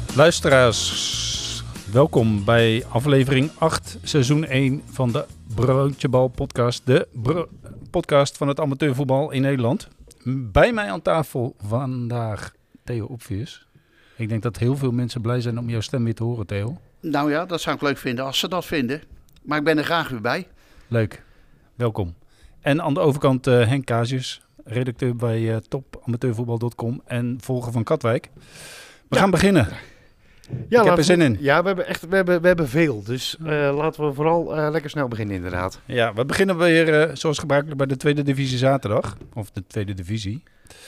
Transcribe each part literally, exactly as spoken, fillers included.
Luisteraars, welkom bij aflevering acht, seizoen één van de Broodjebal podcast. De bro- podcast van het amateurvoetbal in Nederland. Bij mij aan tafel vandaag Theo Opvius. Ik denk dat heel veel mensen blij zijn om jouw stem weer te horen, Theo. Nou ja, dat zou ik leuk vinden als ze dat vinden. Maar ik ben er graag weer bij. Leuk, welkom. En aan de overkant uh, Henk Casius, redacteur bij uh, top amateurvoetbal punt com en volger van Katwijk. We ja. gaan beginnen. Ja, ik heb er zin we, in. Ja, we hebben echt we hebben, we hebben veel. Dus uh, laten we vooral uh, lekker snel beginnen inderdaad. Ja, we beginnen weer uh, zoals gebruikelijk bij de tweede divisie zaterdag. Of de tweede divisie.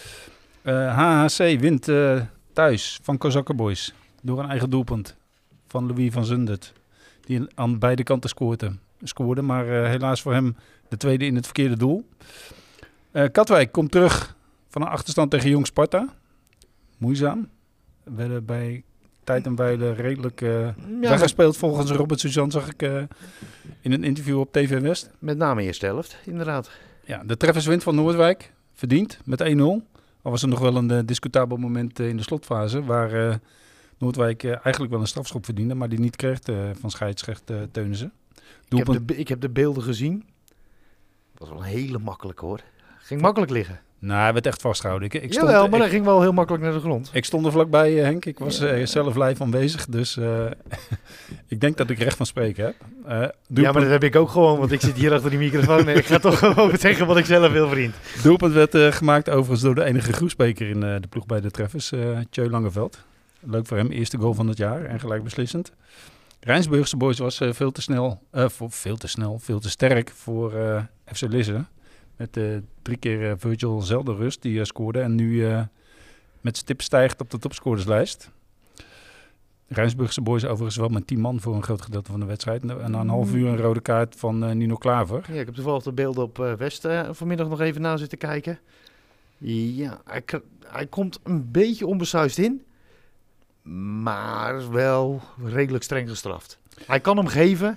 Uh, H H C wint uh, thuis van Kozakkenboys door een eigen doelpunt van Louis van Zundert. Die aan beide kanten scoorde. scoorde maar uh, helaas voor hem de tweede in het verkeerde doel. Uh, Katwijk komt terug van een achterstand tegen Jong Sparta. Moeizaam. We werden bij tijd en wijle redelijk uh, ja, weggespeeld volgens Robert Suzan, zag ik uh, in een interview op T V West. Met name eerste helft, inderdaad. Ja, de trefferswint van Noordwijk, verdiend, met één nul. Al was er nog wel een uh, discutabel moment uh, in de slotfase, waar uh, Noordwijk uh, eigenlijk wel een strafschop verdiende, maar die niet kreeg uh, van scheidsrechter uh, Teunissen. Ik heb, de, ik heb de beelden gezien. Dat was wel een hele makkelijk hoor. Ging makkelijk liggen. Nou, hij werd echt vastgehouden. Ik, ik stond, Jawel, maar ik, hij ging wel heel makkelijk naar de grond. Ik stond er vlakbij, uh, Henk. Ik was ja. uh, zelf live aanwezig, dus uh, ik denk dat ik recht van spreken heb. Uh, ja, maar dat heb ik ook gewoon, want ik zit hier achter die microfoon en ik ga toch gewoon zeggen wat ik zelf wil, vriend. Doelpunt werd uh, gemaakt overigens door de enige groepspeker in uh, de ploeg bij de treffers, uh, Tjeu Langeveld. Leuk voor hem, eerste goal van het jaar en gelijk beslissend. Rijnsburgse Boys was uh, veel te snel, uh, voor, veel te snel, veel te sterk voor uh, F C Lisse. Met uh, drie keer uh, Virgil Zelderust die uh, scoorde en nu uh, met stip stijgt op de topscorerslijst. Rijnsburgse Boys overigens wel met tien man voor een groot gedeelte van de wedstrijd. En na een half uur een rode kaart van uh, Nino Klaver. Ja, ik heb toevallig de beelden op uh, West uh, vanmiddag nog even na zitten kijken. Ja, hij, hij komt een beetje onbesuisd in, maar wel redelijk streng gestraft. Hij kan hem geven,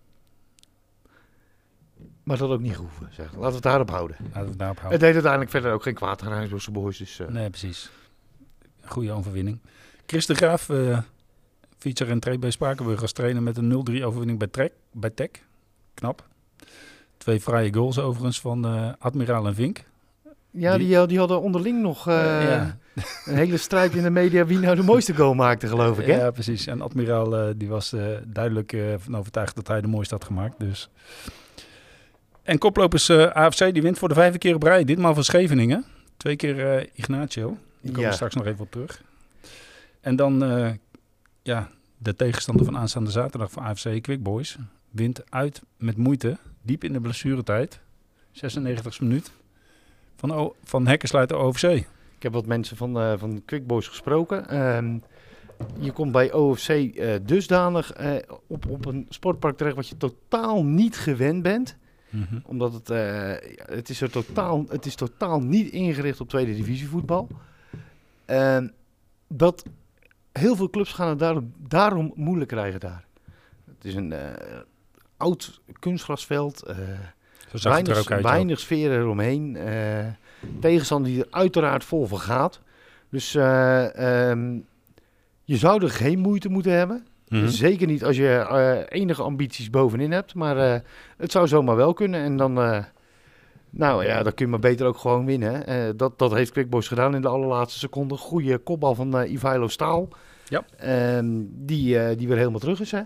maar dat ook niet hoeven. Zeg. Laten we het daarop houden. Laten we het daarop houden. Het deed uiteindelijk verder ook geen kwaad aan Rijnsburgse Boys. Dus, uh... Nee, precies. Goede overwinning. Chris de Graaf, uh, fietser en trainer bij Spakenburg als trainer met een nul drie overwinning bij, Trek, bij Tech. Knap. Twee fraaie goals overigens van uh, Admiraal en Vink. Ja, die, die, die hadden onderling nog uh, uh, ja. een hele strijd in de media wie nou de mooiste goal maakte, geloof ik. Hè? Ja, precies. En Admiraal uh, die was uh, duidelijk uh, van overtuigd dat hij de mooiste had gemaakt. Dus. En koplopers uh, A F C die wint voor de vijfde keer op rij. Ditmaal van Scheveningen. Twee keer uh, Ignacio. Die komen ja. straks nog even op terug. En dan uh, ja, de tegenstander van aanstaande zaterdag van A F C, Quick Boys. Wint uit met moeite, diep in de blessuretijd. zesennegentigste minuut. Van, o- van Hekkensluiter O F C. Ik heb wat mensen van, uh, van Quick Boys gesproken. Um, je komt bij O F C uh, dusdanig uh, op, op een sportpark terecht wat je totaal niet gewend bent. Mm-hmm. Omdat het, uh, het, is er totaal, het is totaal niet ingericht op tweede divisie voetbal. Uh, dat heel veel clubs gaan het daarom, daarom moeilijk krijgen daar. Het is een uh, oud kunstgrasveld. Uh, weinig, uit, weinig sfeer eromheen. Uh, tegenstander die er uiteraard vol van gaat. Dus uh, um, je zou er geen moeite moeten hebben. Mm-hmm. Zeker niet als je uh, enige ambities bovenin hebt. Maar uh, het zou zomaar wel kunnen. En dan, uh, nou ja, dan kun je maar beter ook gewoon winnen. Uh, dat, dat heeft Quick Boys gedaan in de allerlaatste seconde. Goede kopbal van uh, Ivailo Staal. Ja. Uh, die, uh, die weer helemaal terug is, hè?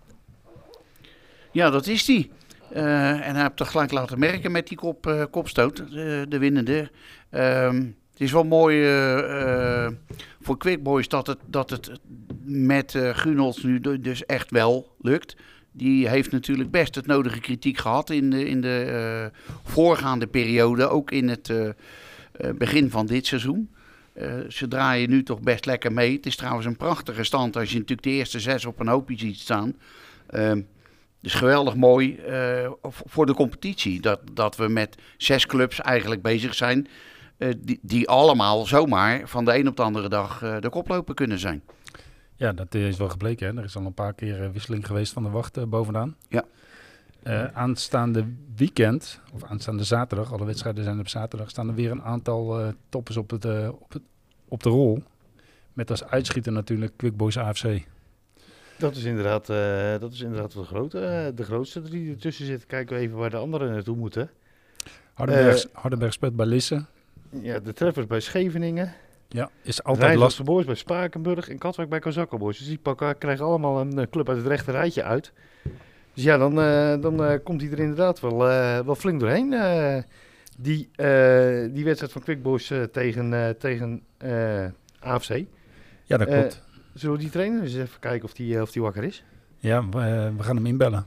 Ja, dat is die. Uh, en hij heeft toch gelijk laten merken met die kop, uh, kopstoot, uh, de winnende. Uh, het is wel mooi uh, uh, voor Quick Boys dat het, dat het met uh, Gunols nu dus echt wel lukt. Die heeft natuurlijk best het nodige kritiek gehad in de, in de uh, voorgaande periode, ook in het uh, uh, begin van dit seizoen. Uh, ze draaien nu toch best lekker mee. Het is trouwens een prachtige stand als je natuurlijk de eerste zes op een hoopje ziet staan. Uh, Dus geweldig mooi uh, voor de competitie. Dat, dat we met zes clubs eigenlijk bezig zijn. Uh, die, die allemaal zomaar van de een op de andere dag uh, de koploper kunnen zijn. Ja, dat is wel gebleken. Hè? Er is al een paar keer uh, wisseling geweest van de wacht uh, bovenaan. Ja. Uh, aanstaande weekend, of aanstaande zaterdag, alle wedstrijden zijn op zaterdag, staan er weer een aantal uh, toppers op, het, uh, op, het, op de rol. Met als uitschieter natuurlijk Quick Boys A F C. Dat is inderdaad, uh, dat is inderdaad de, grote, uh, de grootste die ertussen zitten. Kijken we even waar de anderen naartoe moeten. Hardenberg, Uh, Hardenberg speelt bij Lisse. Ja, de treffers bij Scheveningen. Ja, is altijd lastig. Boys bij Spakenburg en Katwijk bij Kozakko Boys. Dus die pakken, krijgen allemaal een uh, club uit het rechte rijtje uit. Dus ja, dan, uh, dan uh, komt hij er inderdaad wel, uh, wel flink doorheen. Uh, die, uh, die wedstrijd van Quick Boys uh, tegen, uh, tegen uh, A F C. Ja, dat klopt. Uh, zullen we die trainen? Dus even kijken of die, uh, of die wakker is. Ja, we, uh, we gaan hem inbellen.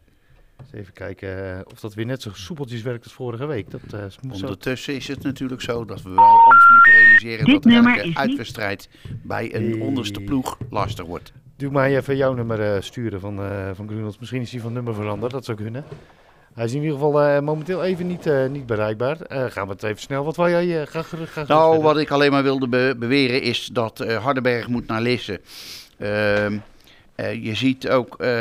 Dus even kijken uh, of dat weer net zo soepeltjes werkt als vorige week. Dat, uh, Ondertussen is het natuurlijk zo dat we wel ons moeten realiseren Dit dat nummer elke is uitwedstrijd bij een Hey. onderste ploeg lastig wordt. Doe mij even jouw nummer uh, sturen van, uh, van Grunholz. Misschien is hij van nummer veranderd, dat zou kunnen. Hij is in ieder geval uh, momenteel even niet, uh, niet bereikbaar. Uh, gaan we het even snel. Wat wil jij? Uh, ga, ga, ga Nou, wat ik alleen maar wilde be- beweren is dat uh, Hardenberg moet naar Lisse. Uh, uh, je ziet ook uh,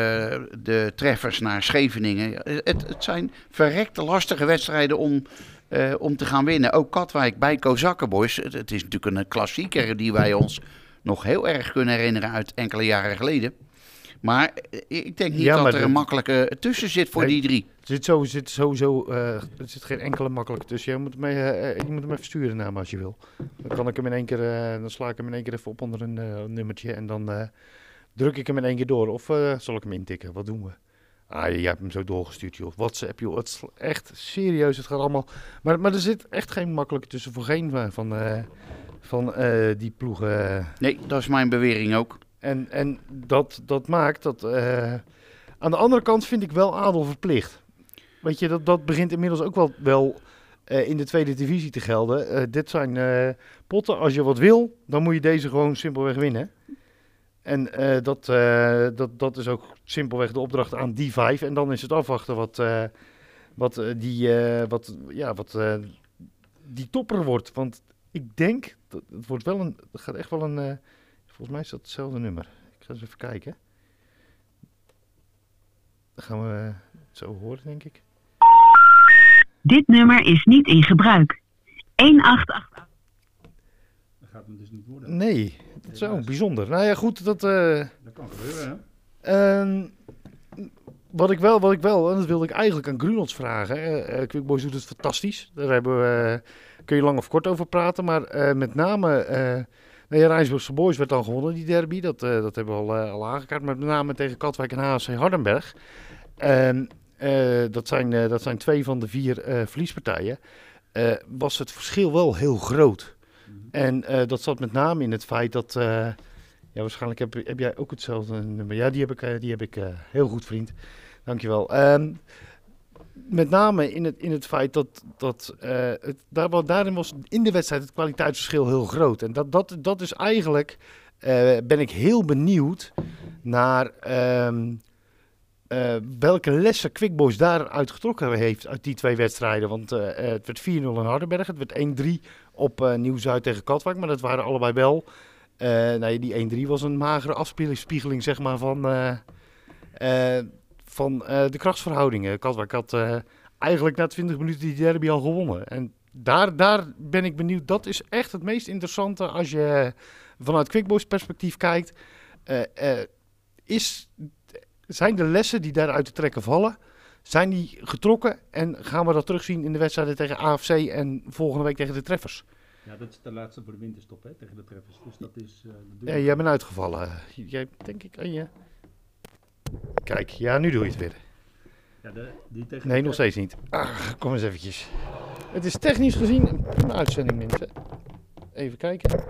de treffers naar Scheveningen. Het, het zijn verrekte lastige wedstrijden om, uh, om te gaan winnen. Ook Katwijk bij Kozakko Boys. Het, het is natuurlijk een klassieker die wij ons nog heel erg kunnen herinneren uit enkele jaren geleden. Maar ik denk niet Ja, dat maar er de- een makkelijke tussen zit voor Nee. die drie. Er zit, zo, zit sowieso uh, er zit geen enkele makkelijke tussen. Je moet, hem, uh, je moet hem even sturen naar me als je wil. Dan kan ik hem in één keer, uh, dan sla ik hem in één keer even op onder een uh, nummertje en dan uh, druk ik hem in één keer door. Of uh, zal ik hem intikken? Wat doen we? Ah, jij hebt hem zo doorgestuurd, joh. WhatsApp, joh. Het is echt serieus. Het gaat allemaal. Maar, maar er zit echt geen makkelijke tussen voor geen van, van, uh, van uh, die ploegen. Nee, dat is mijn bewering ook. En, en dat, dat maakt dat. Uh, aan de andere kant vind ik wel adel verplicht. Weet je, dat, dat begint inmiddels ook wel, wel uh, in de tweede divisie te gelden. Uh, dit zijn uh, potten. Als je wat wil, dan moet je deze gewoon simpelweg winnen. En uh, dat, uh, dat, dat is ook simpelweg de opdracht aan die vijf. En dan is het afwachten wat, uh, wat, uh, die, uh, wat, ja, wat uh, die topper wordt. Want ik denk, dat het wordt wel een, het gaat echt wel een, uh, volgens mij is dat hetzelfde nummer. Ik ga eens even kijken. Dan gaan we uh, het zo horen, denk ik. Dit nummer is niet in gebruik. een acht acht acht. Dat gaat hem dus niet worden. Nee, dat is zo bijzonder. Nou ja, goed, dat... Uh, Dat kan gebeuren, hè? uh, wat ik wel, wat ik wel, en dat wilde ik eigenlijk aan Grunholz vragen. Uh, Quick Boys doet het fantastisch. Daar hebben we, uh, kun je lang of kort over praten. Maar uh, met name... Uh, nee, Rijnsburgse Boys werd dan gewonnen, die derby. Dat, uh, dat hebben we al, uh, al aangekaart. Maar met name tegen Katwijk en H F C Hardenberg. En uh, dat, zijn, uh, dat zijn twee van de vier uh, verliespartijen. Uh, was het verschil wel heel groot. Mm-hmm. En uh, dat zat met name in het feit dat... Uh, ja, waarschijnlijk heb, heb jij ook hetzelfde nummer. Ja, die heb ik, uh, die heb ik uh, heel goed, vriend. Dankjewel. Um, met name in het, in het feit dat, dat uh, het, daar, daarin was in de wedstrijd het kwaliteitsverschil heel groot. En dat, dat, dat is eigenlijk, uh, ben ik heel benieuwd naar um, uh, welke lessen Quick Boys daaruit getrokken heeft uit die twee wedstrijden. Want uh, het werd vier nul in Hardenberg, het werd één drie op uh, Nieuw-Zuid tegen Katwijk, maar dat waren allebei wel... Uh, nee, die één drie was een magere afspiegeling zeg maar, van... Uh, uh, van uh, de krachtsverhoudingen. Katwijk had uh, eigenlijk na twintig minuten die derby al gewonnen. En daar, daar ben ik benieuwd. Dat is echt het meest interessante als je vanuit Quick Boys perspectief kijkt. Uh, uh, is, zijn de lessen die daaruit te trekken vallen, zijn die getrokken? En gaan we dat terugzien in de wedstrijden tegen A F C en volgende week tegen de Treffers? Ja, dat is de laatste voor de winterstop, hè, tegen de Treffers. Dus dat is... Uh, dat ja, jij bent uitgevallen. Jij, denk ik aan je... Kijk, ja, nu doe je het weer. Ja, de, die tegen nee, nog steeds niet. Ah, kom eens eventjes. Het is technisch gezien een prima uitzending, mensen. Even kijken.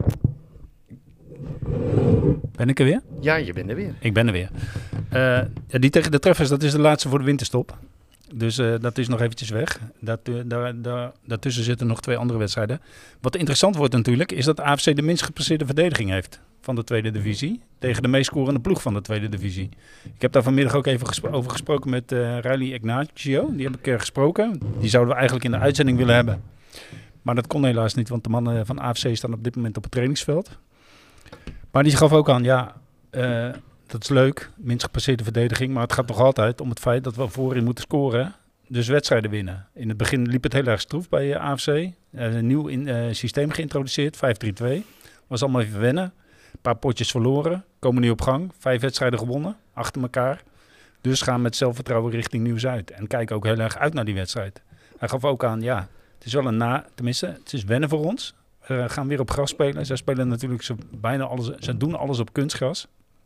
Ben ik er weer? Ja, je bent er weer. Ik ben er weer. Uh, ja, die tegen de Treffers, dat is de laatste voor de winterstop. Dus uh, dat is nog eventjes weg. Dat, uh, daar, daar, daartussen zitten nog twee andere wedstrijden. Wat interessant wordt natuurlijk, is dat A F C de minst gepasseerde verdediging heeft van de tweede divisie. Tegen de meest scorende ploeg van de tweede divisie. Ik heb daar vanmiddag ook even gesp- over gesproken met uh, Riley Ignacio. Die heb ik uh, gesproken. Die zouden we eigenlijk in de uitzending willen hebben. Maar dat kon helaas niet, want de mannen van A F C staan op dit moment op het trainingsveld. Maar die gaf ook aan, ja... Uh, dat is leuk, minst gepasseerde verdediging. Maar het gaat nog altijd om het feit dat we voorin moeten scoren. Dus wedstrijden winnen. In het begin liep het heel erg stroef bij A F C. Er is een nieuw in, uh, systeem geïntroduceerd, vijf drie twee. Was allemaal even wennen. Een paar potjes verloren. Komen nu op gang. Vijf wedstrijden gewonnen. Achter elkaar. Dus gaan met zelfvertrouwen richting Nieuw-Zuid. En kijken ook heel erg uit naar die wedstrijd. Hij gaf ook aan, ja, het is wel een na... Tenminste, het is wennen voor ons. We gaan weer op gras spelen. Zij spelen natuurlijk zo bijna alles... Zij doen alles op kunstgras.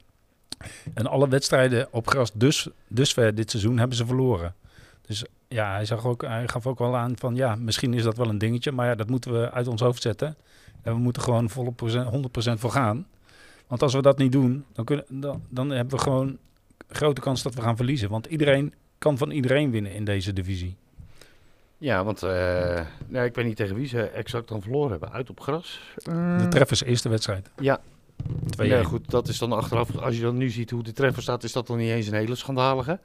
En alle wedstrijden op gras dus, dusver dit seizoen hebben ze verloren. Dus ja, hij, zag ook, hij gaf ook wel aan van ja, misschien is dat wel een dingetje. Maar ja, dat moeten we uit ons hoofd zetten. En we moeten gewoon volle procent, honderd procent voor gaan. Want als we dat niet doen, dan, kunnen, dan, dan hebben we gewoon grote kans dat we gaan verliezen. Want iedereen kan van iedereen winnen in deze divisie. Ja, want uh, nou, ik weet niet tegen wie ze exact dan verloren hebben. Uit op gras. Uh, de Treffers eerste wedstrijd. Ja. twee Ja, goed, dat is dan achteraf. Als je dan nu ziet hoe de treffer staat, is dat dan niet eens een hele schandalige.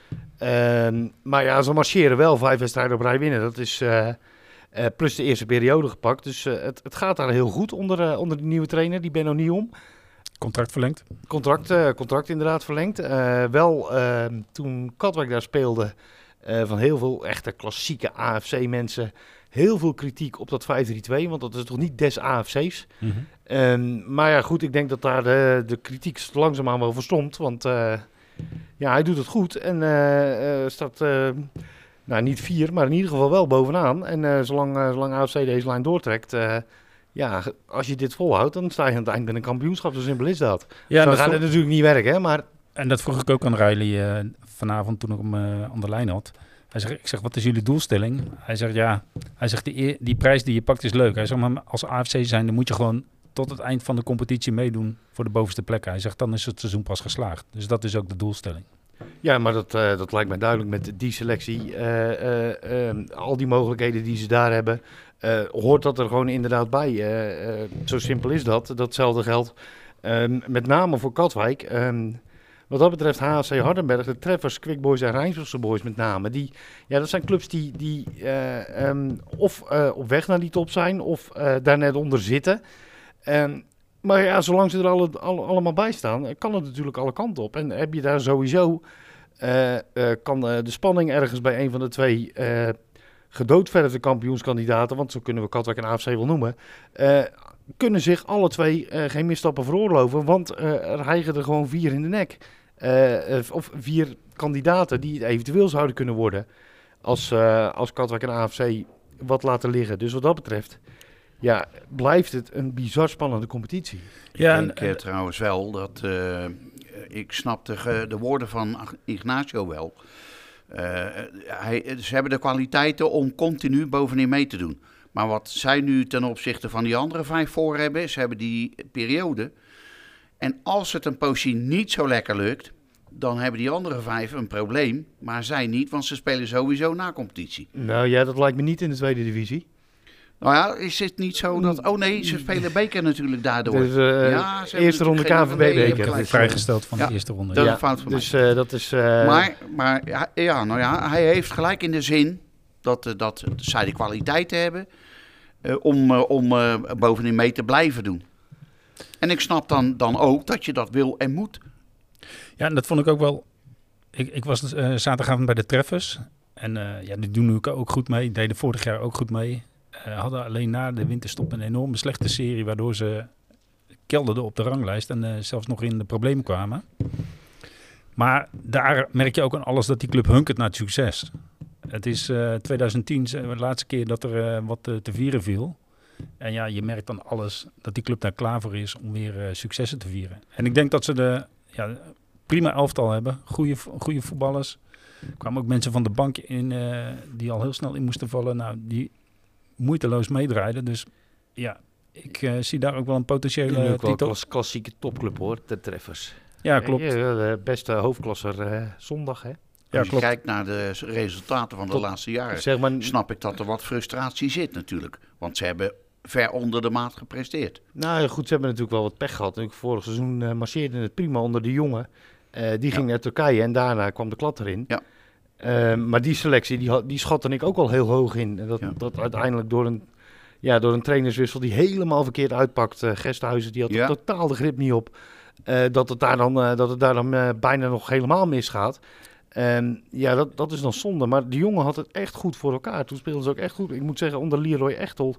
Uh, maar ja, ze marcheren wel vijf wedstrijden op rij winnen. Dat is uh, uh, plus de eerste periode gepakt. Dus uh, het, het gaat daar heel goed onder, uh, onder de nieuwe trainer, die Benno Nieuwom. Contract verlengd. Contract, uh, contract inderdaad verlengd. Uh, wel, uh, toen Katwijk daar speelde, uh, van heel veel echte klassieke A F C-mensen... heel veel kritiek op dat vijf drie twee, want dat is toch niet des A F C's. Mm-hmm. Um, maar ja, goed, ik denk dat daar de, de kritiek langzaamaan wel verstomt. Want uh, ja, hij doet het goed en uh, uh, staat, uh, nou niet vier, maar in ieder geval wel bovenaan. En uh, zolang, uh, zolang A F C deze lijn doortrekt, uh, ja, als je dit volhoudt, dan sta je aan het eind met een kampioenschap. Zo simpel is dat. Ja, Zo dat gaat vroeg... het natuurlijk niet werken, hè, maar... En dat vroeg ik ook aan Riley uh, vanavond toen ik hem uh, aan de lijn had. Hij zegt, ik zeg, wat is jullie doelstelling? Hij zegt, ja, hij zegt, die, eer, die prijs die je pakt is leuk. Hij zegt, maar als A F C zijn, dan moet je gewoon tot het eind van de competitie meedoen voor de bovenste plekken. Hij zegt, dan is het seizoen pas geslaagd. Dus dat is ook de doelstelling. Ja, maar dat, uh, dat lijkt mij duidelijk met die selectie. Uh, uh, uh, al die mogelijkheden die ze daar hebben, uh, hoort dat er gewoon inderdaad bij. Uh, uh, zo simpel is dat. Datzelfde geldt uh, met name voor Katwijk. Uh, Wat dat betreft H C Hardenberg, de Treffers, Quick Boys en Rijnsburgse Boys met name. Die, ja, dat zijn clubs die, die uh, um, of uh, op weg naar die top zijn of uh, daar net onder zitten. Um, maar ja, zolang ze er alle, alle, allemaal bij staan, kan het natuurlijk alle kanten op. En heb je daar sowieso, uh, uh, kan uh, de spanning ergens bij een van de twee uh, gedoodverfde kampioenskandidaten, want zo kunnen we Katwijk en A F C wel noemen, uh, kunnen zich alle twee uh, geen misstappen veroorloven, want uh, er hijgen er gewoon vier in de nek. Uh, of vier kandidaten die het eventueel zouden kunnen worden als, uh, als Katwijk en A F C wat laten liggen. Dus wat dat betreft, ja, blijft het een bizar spannende competitie. Ja, ik denk en, uh, trouwens wel dat, uh, ik snap de, de woorden van Ignacio wel. Uh, hij, ze hebben de kwaliteiten om continu bovenin mee te doen. Maar wat zij nu ten opzichte van die andere vijf voor hebben, ze hebben die periode. En als het een poosje niet zo lekker lukt, dan hebben die andere vijf een probleem. Maar zij niet, want ze spelen sowieso na competitie. Nou ja, dat lijkt me niet in de tweede divisie. Nou ja, is het niet zo dat... Oh nee, ze spelen beker natuurlijk daardoor. Dus, uh, ja, eerste ronde K V B-beker. Vrijgesteld van ja, de eerste ronde. Dat is ja. een fout van dus, mij. Uh, dat is, uh... Maar, maar ja, nou ja, hij heeft gelijk in de zin dat, dat zij de kwaliteiten hebben uh, om, uh, om uh, bovenin mee te blijven doen. En ik snap dan, dan ook dat je dat wil en moet. Ja, en dat vond ik ook wel... Ik, ik was uh, zaterdagavond bij de Treffers. En uh, ja, die doen nu ook goed mee. Deden vorig jaar ook goed mee. Uh, hadden alleen na de winterstop een enorme slechte serie, waardoor ze kelderden op de ranglijst en uh, zelfs nog in de problemen kwamen. Maar daar merk je ook aan alles dat die club hunkert naar het succes. Het is uh, twintig tien, de laatste keer dat er uh, wat uh, te vieren viel. En ja, je merkt aan alles dat die club daar klaar voor is om weer uh, successen te vieren. En ik denk dat ze de ja, prima elftal hebben, goede, goede voetballers. Er kwamen ook mensen van de bank in uh, die al heel snel in moesten vallen. Nou, die moeiteloos meedraaiden. Dus ja, ik uh, zie daar ook wel een potentiële ook titel. Een klassieke topclub hoor, de Treffers. Ja, klopt. Ja, de beste hoofdklasser uh, zondag hè. Ja, als je klopt. kijkt naar de resultaten van de Tot, laatste jaren, zeg maar, snap ik dat er wat frustratie zit natuurlijk. Want ze hebben ver onder de maat gepresteerd. Nou goed, ze hebben natuurlijk wel wat pech gehad. Natuurlijk, vorig seizoen uh, marcheerde het prima onder de jongen. Uh, die ging ja. naar Turkije en daarna kwam de klad erin. Ja. Uh, maar die selectie, die, die schatte ik ook al heel hoog in. En dat, ja. dat uiteindelijk door een, ja, door een trainerswissel die helemaal verkeerd uitpakt. Uh, Gesthuizen, die had ja. totaal de grip niet op. Uh, dat het daar dan, uh, dat het daar dan uh, bijna nog helemaal misgaat. Um, ja, dat, dat is dan zonde. Maar de jongen had het echt goed voor elkaar. Toen speelden ze ook echt goed. Ik moet zeggen, onder Leroy Echtold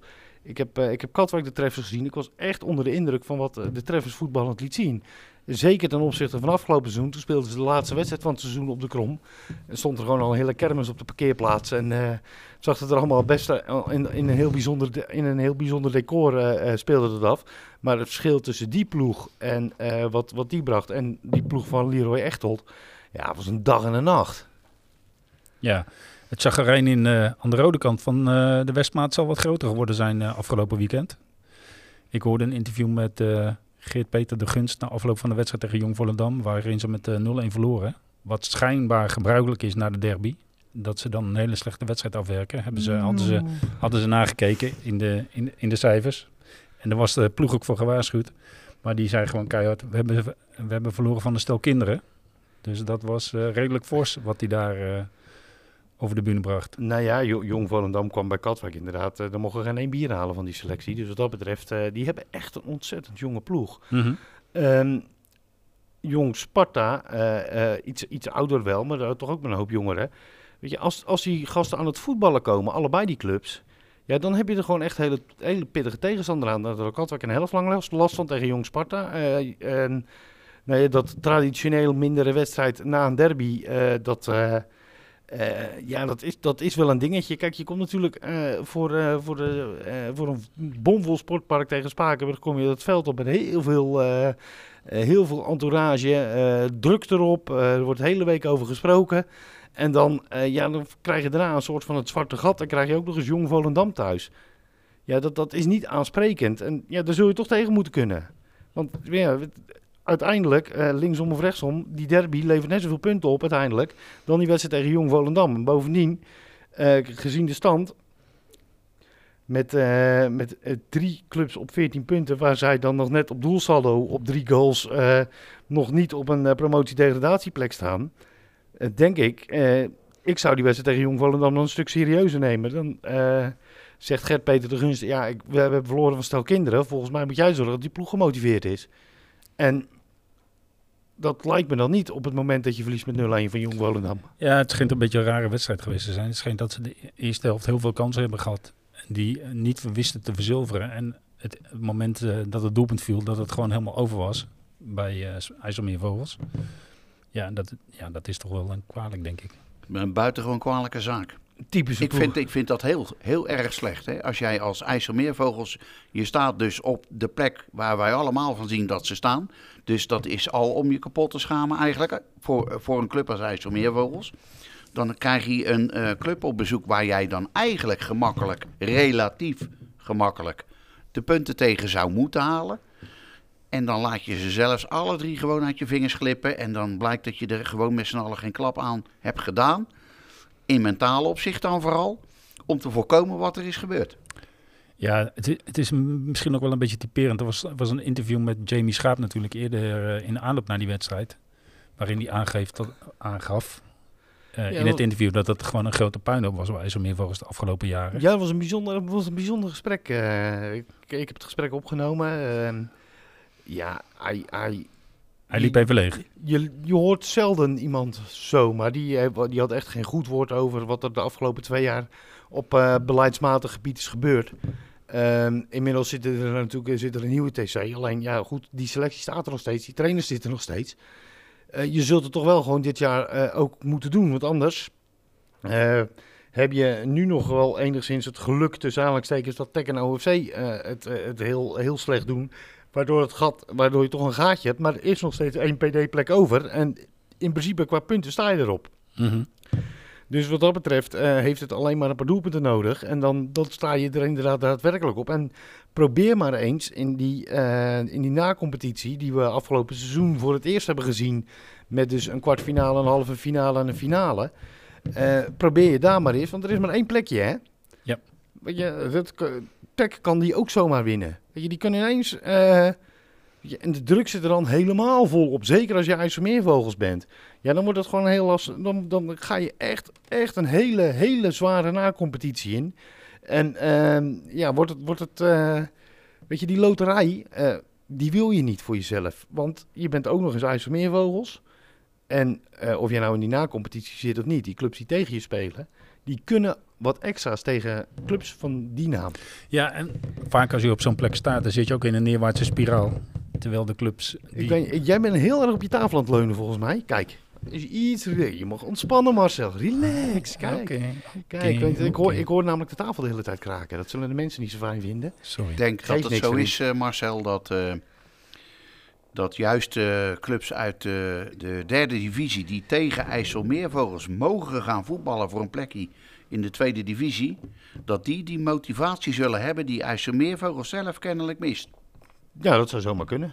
Ik heb, uh, ik heb Katwijk de treffers gezien. Ik was echt onder de indruk van wat uh, de treffers voetballend liet zien. Zeker ten opzichte van afgelopen seizoen. Toen speelden ze de laatste wedstrijd van het seizoen op de Krom. Er stond er gewoon al een hele kermis op de parkeerplaats. En uh, zag het er allemaal best uh, in, in, een heel bijzonder de, in een heel bijzonder decor uh, uh, speelde het af. Maar het verschil tussen die ploeg en uh, wat, wat die bracht en die ploeg van Leroy Echtold, ja, was een dag en een nacht. Ja, het chagrijn in, uh, aan de rode kant van uh, de Westmaat zal wat groter geworden zijn uh, afgelopen weekend. Ik hoorde een interview met uh, Geert-Peter de Gunst na afloop van de wedstrijd tegen Jong Volendam, waarin ze met uh, nul-een verloren. Wat schijnbaar gebruikelijk is na de derby. Dat ze dan een hele slechte wedstrijd afwerken. Hebben ze, hadden, ze, hadden ze nagekeken in de, in, in de cijfers. En daar was de ploeg ook voor gewaarschuwd. Maar die zei gewoon keihard, we hebben, we hebben verloren van een stel kinderen. Dus dat was uh, redelijk fors wat hij daar uh, over de bühne bracht. Nou ja, Jong Volendam kwam bij Katwijk inderdaad. Uh, er mochten geen één bier halen van die selectie. Dus wat dat betreft, uh, die hebben echt een ontzettend jonge ploeg. Mm-hmm. Um, Jong Sparta, uh, uh, iets, iets ouder wel, maar uh, toch ook met een hoop jongeren. Weet je, als, als die gasten aan het voetballen komen, allebei die clubs, ja, dan heb je er gewoon echt hele, hele pittige tegenstander aan. Dat had Katwijk een helft lang last, last van tegen Jong Sparta. Uh, en, nou ja, dat traditioneel mindere wedstrijd na een derby, uh, dat, uh, uh, ja, dat, is, dat is wel een dingetje. Kijk, je komt natuurlijk uh, voor, uh, voor, de, uh, voor een bomvol sportpark tegen Spakenburg, kom je dat veld op met heel veel, uh, uh, heel veel entourage, uh, druk erop, uh, er wordt de hele week over gesproken. En dan, uh, ja, dan krijg je daarna een soort van het zwarte gat. Dan krijg je ook nog eens Jong Volendam thuis. Ja, dat, dat is niet aansprekend. En ja, daar zul je toch tegen moeten kunnen. Want ja, uiteindelijk, uh, linksom of rechtsom, die derby levert net zoveel punten op uiteindelijk dan die wedstrijd tegen Jong Volendam. En bovendien, uh, gezien de stand, met, uh, met uh, drie clubs op veertien punten, waar zij dan nog net op doelsaldo op drie goals uh, nog niet op een uh, promotie-degradatieplek staan, Uh, denk ik, uh, ik zou die wedstrijd tegen Jong Volendam dan een stuk serieuzer nemen. Dan uh, zegt Gert-Peter de Gunst, ja, ik, we hebben verloren van stel kinderen. Volgens mij moet jij zorgen dat die ploeg gemotiveerd is. En dat lijkt me dan niet op het moment dat je verliest met nul-een van Jong Volendam. Ja, het schijnt een beetje een rare wedstrijd geweest te zijn. Het schijnt dat ze de eerste helft heel veel kansen hebben gehad die uh, niet wisten te verzilveren. En het, het moment uh, dat het doelpunt viel, dat het gewoon helemaal over was bij uh, IJsselmeervogels. Ja dat, ja, dat is toch wel een kwalijk, denk ik. Een buitengewoon kwalijke zaak. Typische ik vind, ik vind dat heel, heel erg slecht. Hè? Als jij als IJsselmeervogels, je staat dus op de plek waar wij allemaal van zien dat ze staan. Dus dat is al om je kapot te schamen eigenlijk voor, voor een club als IJsselmeervogels. Dan krijg je een uh, club op bezoek waar jij dan eigenlijk gemakkelijk, relatief gemakkelijk, de punten tegen zou moeten halen. En dan laat je ze zelfs alle drie gewoon uit je vingers glippen. En dan blijkt dat je er gewoon met z'n allen geen klap aan hebt gedaan. In mentaal opzicht dan vooral. Om te voorkomen wat er is gebeurd. Ja, het, het is misschien ook wel een beetje typerend. Er was, was een interview met Jamie Schaap natuurlijk eerder uh, in de aanloop naar die wedstrijd. Waarin hij aangeeft, dat, aangaf uh, ja, in het interview dat het gewoon een grote puinhoop was bij IJsselmeervogels de afgelopen jaren. Ja, het was een bijzonder, was een bijzonder gesprek. Uh, ik, ik heb het gesprek opgenomen. Uh, Ja, hij, hij, hij liep even leeg. Je, je hoort zelden iemand zo, maar die, die had echt geen goed woord over wat er de afgelopen twee jaar op uh, beleidsmatig gebied is gebeurd. Um, inmiddels zit er natuurlijk zit er een nieuwe T C. Alleen, ja goed, die selectie staat er nog steeds, die trainers zitten nog steeds. Uh, je zult het toch wel gewoon dit jaar uh, ook moeten doen, want anders uh, heb je nu nog wel enigszins het geluk tussen aanhalingstekens dat T E C en O F C uh, het, uh, het heel, heel slecht doen. Waardoor, het gat, waardoor je toch een gaatje hebt, maar er is nog steeds één P D-plek over. En in principe qua punten sta je erop. Mm-hmm. Dus wat dat betreft uh, heeft het alleen maar een paar doelpunten nodig. En dan, dan sta je er inderdaad daadwerkelijk op. En probeer maar eens in die, uh, in die na-competitie, die we afgelopen seizoen voor het eerst hebben gezien, met dus een kwartfinale, een halve finale en een finale. Uh, probeer je daar maar eens, want er is maar één plekje, hè? Ja. Weet je, dat, T E C kan die ook zomaar winnen. Weet je, die kunnen ineens Uh, je, en de druk zit er dan helemaal vol op. Zeker als je IJsselmeervogels bent. Ja, dan wordt het gewoon heel lastig. Dan, dan ga je echt, echt een hele, hele zware na-competitie in. En uh, ja, wordt het, wordt het uh, weet je, die loterij, uh, die wil je niet voor jezelf. Want je bent ook nog eens IJsselmeervogels. En uh, of jij nou in die na-competitie zit of niet, die clubs die tegen je spelen, die kunnen wat extra's tegen clubs van die naam. Ja, en vaak als je op zo'n plek staat, dan zit je ook in een neerwaartse spiraal. Terwijl de clubs... Die... Ik ben, jij bent heel erg op je tafel aan het leunen volgens mij. Kijk, is iets, je mag ontspannen Marcel. Relax, kijk. Okay, kijk okay, want ik, hoor, okay. ik hoor namelijk de tafel de hele tijd kraken. Dat zullen de mensen niet zo fijn vinden. Sorry. Ik denk Geeft dat het niks zo erin. is, uh, Marcel, dat, uh, dat juist uh, clubs uit uh, de derde divisie die tegen IJsselmeervogels mogen gaan voetballen voor een plekje in de tweede divisie, dat die die motivatie zullen hebben die IJsselmeervogels zelf kennelijk mist. Ja, dat zou zomaar kunnen.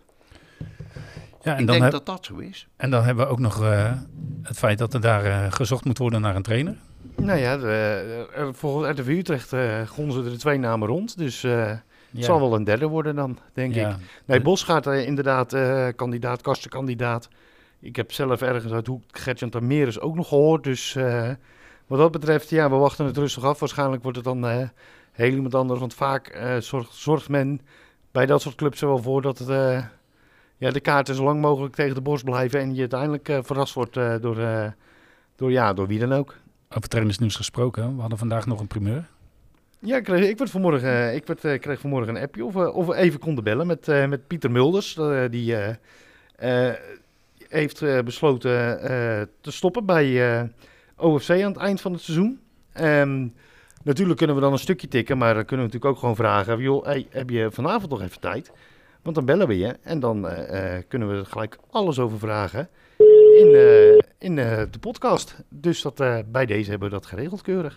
Ja, en Ik dan denk heb, dat dat zo is. En dan hebben we ook nog uh, het feit dat er daar uh, gezocht moet worden naar een trainer. Nou ja, de, er, volgens R T V Utrecht uh, gonzen er de twee namen rond. Dus uh, het Ja. zal wel een derde worden dan, denk Ja. ik. Nee, Bosgaard uh, inderdaad uh, kandidaat, Kasten kandidaat. Ik heb zelf ergens uit Hoek Gertjan Tameres ook nog gehoord. Dus uh, wat dat betreft, ja, we wachten het rustig af. Waarschijnlijk wordt het dan uh, heel iemand anders. Want vaak uh, zorgt, zorgt men bij dat soort clubs er wel voor dat het, uh, ja, de kaarten zo lang mogelijk tegen de borst blijven. En je uiteindelijk uh, verrast wordt uh, door, uh, door, ja, door wie dan ook. Over trainersnieuws gesproken, we hadden vandaag nog een primeur. Ja, ik kreeg, ik werd vanmorgen, ik werd, uh, kreeg vanmorgen een appje of, uh, of we even konden bellen met, uh, met Pieter Mulders. Uh, die uh, uh, heeft uh, besloten uh, te stoppen bij uh, O F C aan het eind van het seizoen. Um, natuurlijk kunnen we dan een stukje tikken, maar dan kunnen we natuurlijk ook gewoon vragen. Joh, hey, heb je vanavond nog even tijd? Want dan bellen we je en dan uh, uh, kunnen we er gelijk alles over vragen in, uh, in uh, de podcast. Dus dat, uh, bij deze hebben we dat geregeld keurig.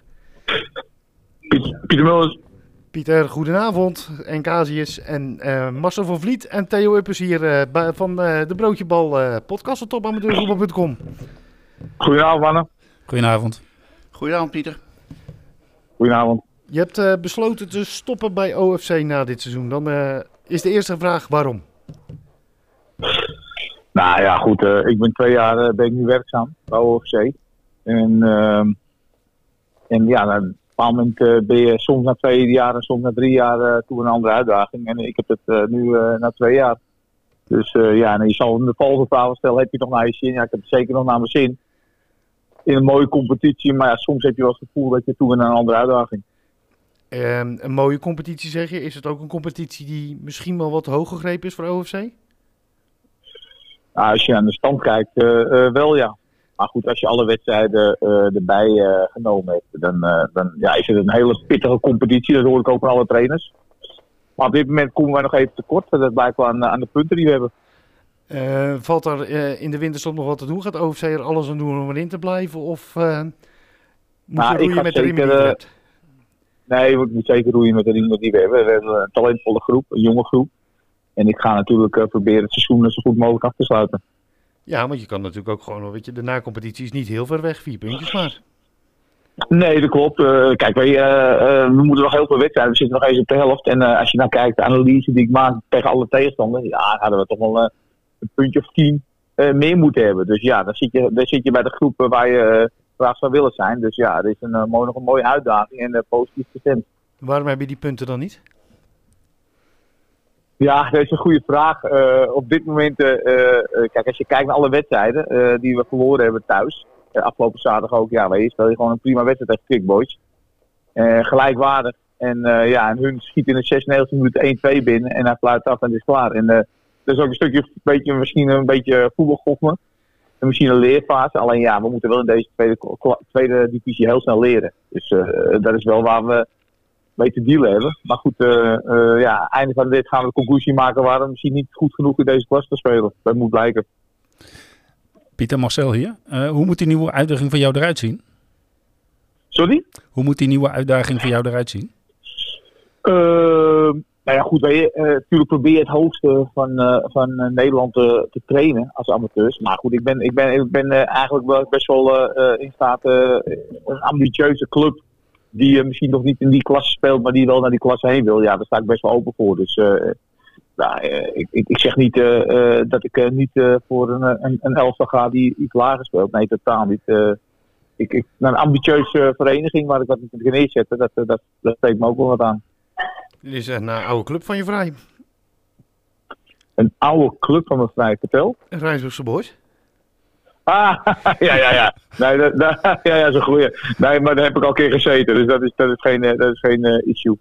Pieter Mulders. Pieter, goedenavond. En Casius en uh, Marcel van Vliet en Theo Uppers hier uh, bij, van uh, de Broodjebal uh, podcast op top amateurvoetbal punt com. Goedenavond, mannen. Goedenavond. Goedenavond, Pieter. Goedenavond. Je hebt uh, besloten te stoppen bij O F C na dit seizoen. Dan uh, is de eerste vraag waarom? Nou ja, goed. Uh, ik ben twee jaar uh, ben ik nu werkzaam bij O F C. En, uh, en ja, dan, op een bepaald moment uh, ben je soms na twee jaar en soms na drie jaar uh, toe een andere uitdaging. En ik heb het uh, nu uh, na twee jaar. Dus uh, ja, en je zal de volgende vraag stellen, heb je nog naar je zin? Ja, ik heb het zeker nog naar mijn zin. In een mooie competitie, maar ja, soms heb je wel het gevoel dat je toe bent naar een andere uitdaging. Um, een mooie competitie zeg je. Is het ook een competitie die misschien wel wat hoog gegrepen is voor O F C? Nou, als je aan de stand kijkt, uh, uh, wel ja. Maar goed, als je alle wedstrijden uh, erbij uh, genomen hebt, dan, uh, dan ja, is het een hele pittige competitie. Dat hoor ik ook van alle trainers. Maar op dit moment komen wij nog even tekort. Dat blijkt wel aan, aan de punten die we hebben. Uh, valt er uh, in de winterstop nog wat te doen? Gaat O F C er alles aan doen om erin te blijven? Of uh, moet nou, je roeien met de riemen die je uh, hebt? Nee, ik moet zeker roeien met de riemen die we hebben. We hebben een talentvolle groep, een jonge groep. En ik ga natuurlijk uh, proberen het seizoen zo goed mogelijk af te sluiten. Ja, want je kan natuurlijk ook gewoon, weet je, de na-competitie is niet heel ver weg, vier puntjes maar. Nee, dat klopt. Uh, kijk, wij, uh, uh, we moeten nog heel veel wedstrijden. We zitten nog eens op de helft. En uh, als je nou kijkt, de analyse die ik maak tegen alle tegenstanders, ja, hadden we toch wel uh, een puntje of tien uh, meer moeten hebben. Dus ja, dan zit je, dan zit je bij de groep waar je uh, graag zou willen zijn. Dus ja, het is een, uh, mooi, nog een mooie uitdaging en uh, positief gestemd. Waarom heb je die punten dan niet? Ja, dat is een goede vraag. Uh, op dit moment, uh, uh, kijk, als je kijkt naar alle wedstrijden uh, die we verloren hebben thuis. Uh, afgelopen zaterdag ook, ja, wij spelen gewoon een prima wedstrijd tegen Quick Boys. Uh, gelijkwaardig. En, uh, ja, en hun schiet in de zesennegentigste minuut één twee binnen en hij fluit af en het is klaar. En uh, dat is ook een stukje, beetje, misschien een beetje voetbalgochme. En misschien een leerfase. Alleen ja, we moeten wel in deze tweede, tweede divisie heel snel leren. Dus uh, dat is wel waar we mee te dealen hebben. Maar goed, uh, uh, ja, einde van dit gaan we de conclusie maken waar we misschien niet goed genoeg in deze klas te spelen. Dat moet blijken. Pieter, Marcel hier. Uh, hoe moet die nieuwe uitdaging van jou eruit zien? Sorry? Hoe moet die nieuwe uitdaging van jou eruit zien? Uh, nou ja, goed, wij uh, natuurlijk probeer je het hoogste van, uh, van uh, Nederland te, te trainen als amateurs. Maar goed, ik ben, ik ben, ik ben uh, eigenlijk wel best wel uh, in staat uh, een ambitieuze club die uh, misschien nog niet in die klasse speelt, maar die wel naar die klasse heen wil. Ja, daar sta ik best wel open voor. Dus uh, nou, uh, ik, ik zeg niet uh, uh, dat ik uh, niet uh, voor een, een, een elftal ga die iets lager speelt. Nee, totaal niet. Uh, ik, ik, naar een ambitieuze vereniging waar ik wat moet neerzetten, dat, dat, dat steekt me ook wel wat aan. Dit is een uh, oude club van je vrij. Een oude club van me vrij, vertel. Rijnsburgse Boys. Ah, ja, ja, ja. Nee, dat, dat, ja, ja, dat is een goeie. Nee, maar daar heb ik al een keer gezeten, dus dat is, dat is geen, dat is geen uh, issue.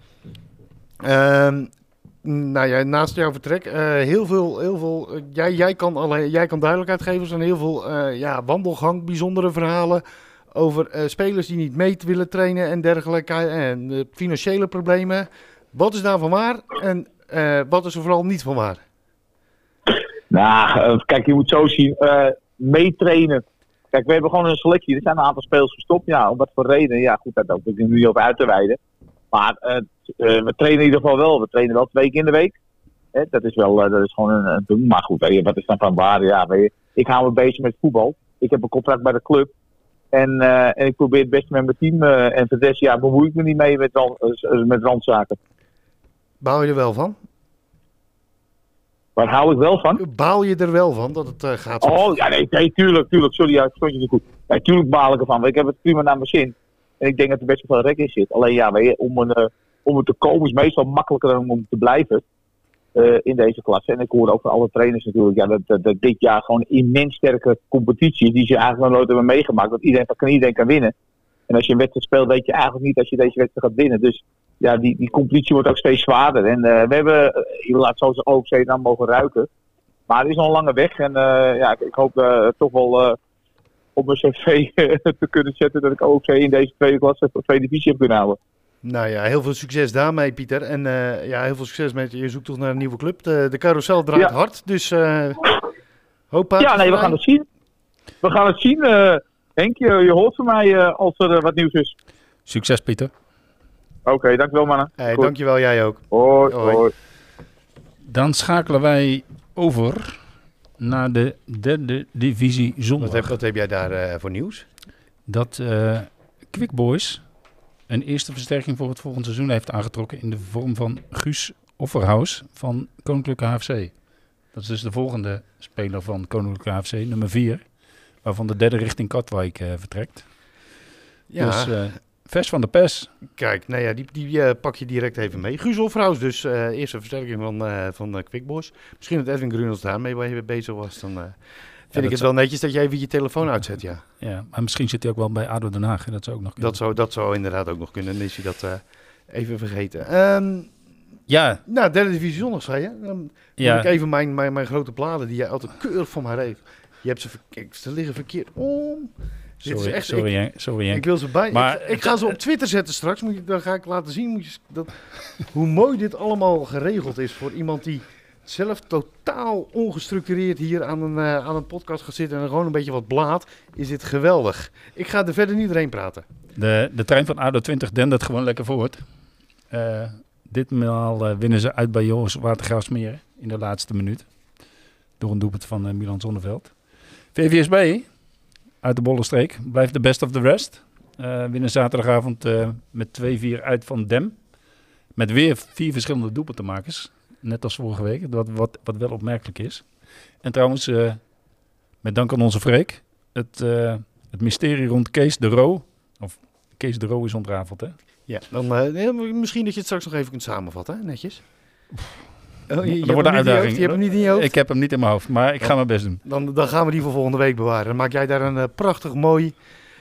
Um, nou ja, naast jouw vertrek, uh, heel veel, heel veel uh, jij, jij, kan alle, jij kan duidelijkheid geven. Er zijn heel veel uh, ja, wandelgang, bijzondere verhalen over uh, spelers die niet mee willen trainen en dergelijke. En uh, financiële problemen. Wat is daarvan waar en uh, wat is er vooral niet van waar? Nou, uh, kijk, je moet zo zien, uh, meetrainen. Kijk, we hebben gewoon een selectie. Er zijn een aantal spelers gestopt. Ja, om wat voor reden. Ja, goed, daar hoef ik nu niet over uit te wijden. Maar uh, uh, we trainen in ieder geval wel. We trainen wel twee keer in de week. Hè, dat is wel, uh, dat is gewoon een, een ding. Maar goed, weet je, wat is dan van waar? Ja, weet je, ik hou me bezig met voetbal. Ik heb een contract bij de club. En, uh, en ik probeer het beste met mijn team. Uh, en voor de rest, ja, bemoei ik me niet mee met, uh, met randzaken. Baal je er wel van? Waar hou ik wel van? Baal je er wel van dat het uh, gaat? Zo? Oh, ja, nee, nee, tuurlijk, tuurlijk. Sorry, ja, ik stond je niet goed. Nee, tuurlijk baal ik ervan. Ik heb het prima naar mijn zin. En ik denk dat er best wel veel rek in zit. Alleen ja, weet je, om, een, uh, om er te komen is meestal makkelijker dan om te blijven uh, in deze klasse. En ik hoor ook van alle trainers natuurlijk, ja, dat, dat, dat dit jaar gewoon een immens sterke competitie is, die ze eigenlijk nog nooit hebben meegemaakt. Dat iedereen van iedereen kan winnen. En als je een wedstrijd speelt, weet je eigenlijk niet als je deze wedstrijd gaat winnen. Dus ja, die, die competitie wordt ook steeds zwaarder. En uh, we hebben, uh, laat zo zijn O F C dan mogen ruiken. Maar het is nog een lange weg. En uh, ja, ik, ik hoop uh, toch wel uh, op mijn cv te kunnen zetten dat ik O F C in deze tweede klasse of tweede divisie heb kunnen houden. Nou ja, heel veel succes daarmee, Pieter. En uh, ja, heel veel succes met je zoekt toch naar een nieuwe club. De, de carousel draait ja. hard, dus uh, hoop Ja, nee, we gaan het zien. We gaan het zien. Uh, Henk, je, je hoort van mij uh, als er uh, wat nieuws is. Succes, Pieter. Oké, okay, dankjewel mannen. Hey, dankjewel, jij ook. Hoi, hoi. hoi. Dan schakelen wij over naar de derde divisie zondag. Wat heb, wat heb jij daar uh, voor nieuws? Dat uh, Quick Boys een eerste versterking voor het volgende seizoen heeft aangetrokken in de vorm van Guus Offerhaus van Koninklijke H F C. Dat is dus de volgende speler van Koninklijke H F C, nummer vier, waarvan de derde richting Katwijk uh, vertrekt. Ja. Dus uh, vers van de pers. Kijk, nou ja, die, die uh, pak je direct even mee. Guus Offerhaus dus, uh, eerste versterking van, uh, van uh, Quick Boys. Misschien dat Edwin Grunels daarmee waar je bezig was, dan uh, vind ja, ik het zou... wel netjes dat jij even je telefoon uitzet, ja. Ja, maar misschien zit hij ook wel bij A D O Den Haag, hè? Dat zou ook nog kunnen. Dat zou, dat zou inderdaad ook nog kunnen, dan is hij dat uh, even vergeten. Um, ja. Nou, derde divisie zondag, zei je. Dan ja. moet ik even mijn, mijn, mijn grote bladen, die jij altijd keurig voor mij regelt. Je hebt ze, verkeerd, ze liggen verkeerd om... Sorry, is echt, sorry, ik, Henk, sorry Henk. Ik wil ze bij. Maar, ik, ik ga ze op Twitter zetten straks. Moet je, dan ga ik laten zien moet je, dat, hoe mooi dit allemaal geregeld is voor iemand die zelf totaal ongestructureerd hier aan een, uh, aan een podcast gaat zitten en gewoon een beetje wat blaat. Is dit geweldig. Ik ga er verder niet doorheen praten. De, de trein van A D O twintig dendert gewoon lekker voort. Uh, ditmaal uh, winnen ze uit bij Joris Watergraafsmeer in de laatste minuut. Door een doelpunt van uh, Milan Zonneveld. V V S B... uit de Bollenstreek. Blijft de best of the rest. Uh, winnen zaterdagavond uh, met twee vier uit van Dem. Met weer vier verschillende doelpuntenmakers. Net als vorige week. Wat, wat, wat wel opmerkelijk is. En trouwens, uh, met dank aan onze Freek. Het, uh, het mysterie rond Kees de Roo. Of Kees de Roo is ontrafeld, hè? Ja, dan uh, misschien dat je het straks nog even kunt samenvatten, hè? Netjes. Oh, je, je dat wordt een uitdaging. Je hebt hem niet in je hoofd? Ik heb hem niet in mijn hoofd, maar ik ga mijn best doen. Dan, dan gaan we die voor volgende week bewaren. Dan maak jij daar een uh, prachtig mooi...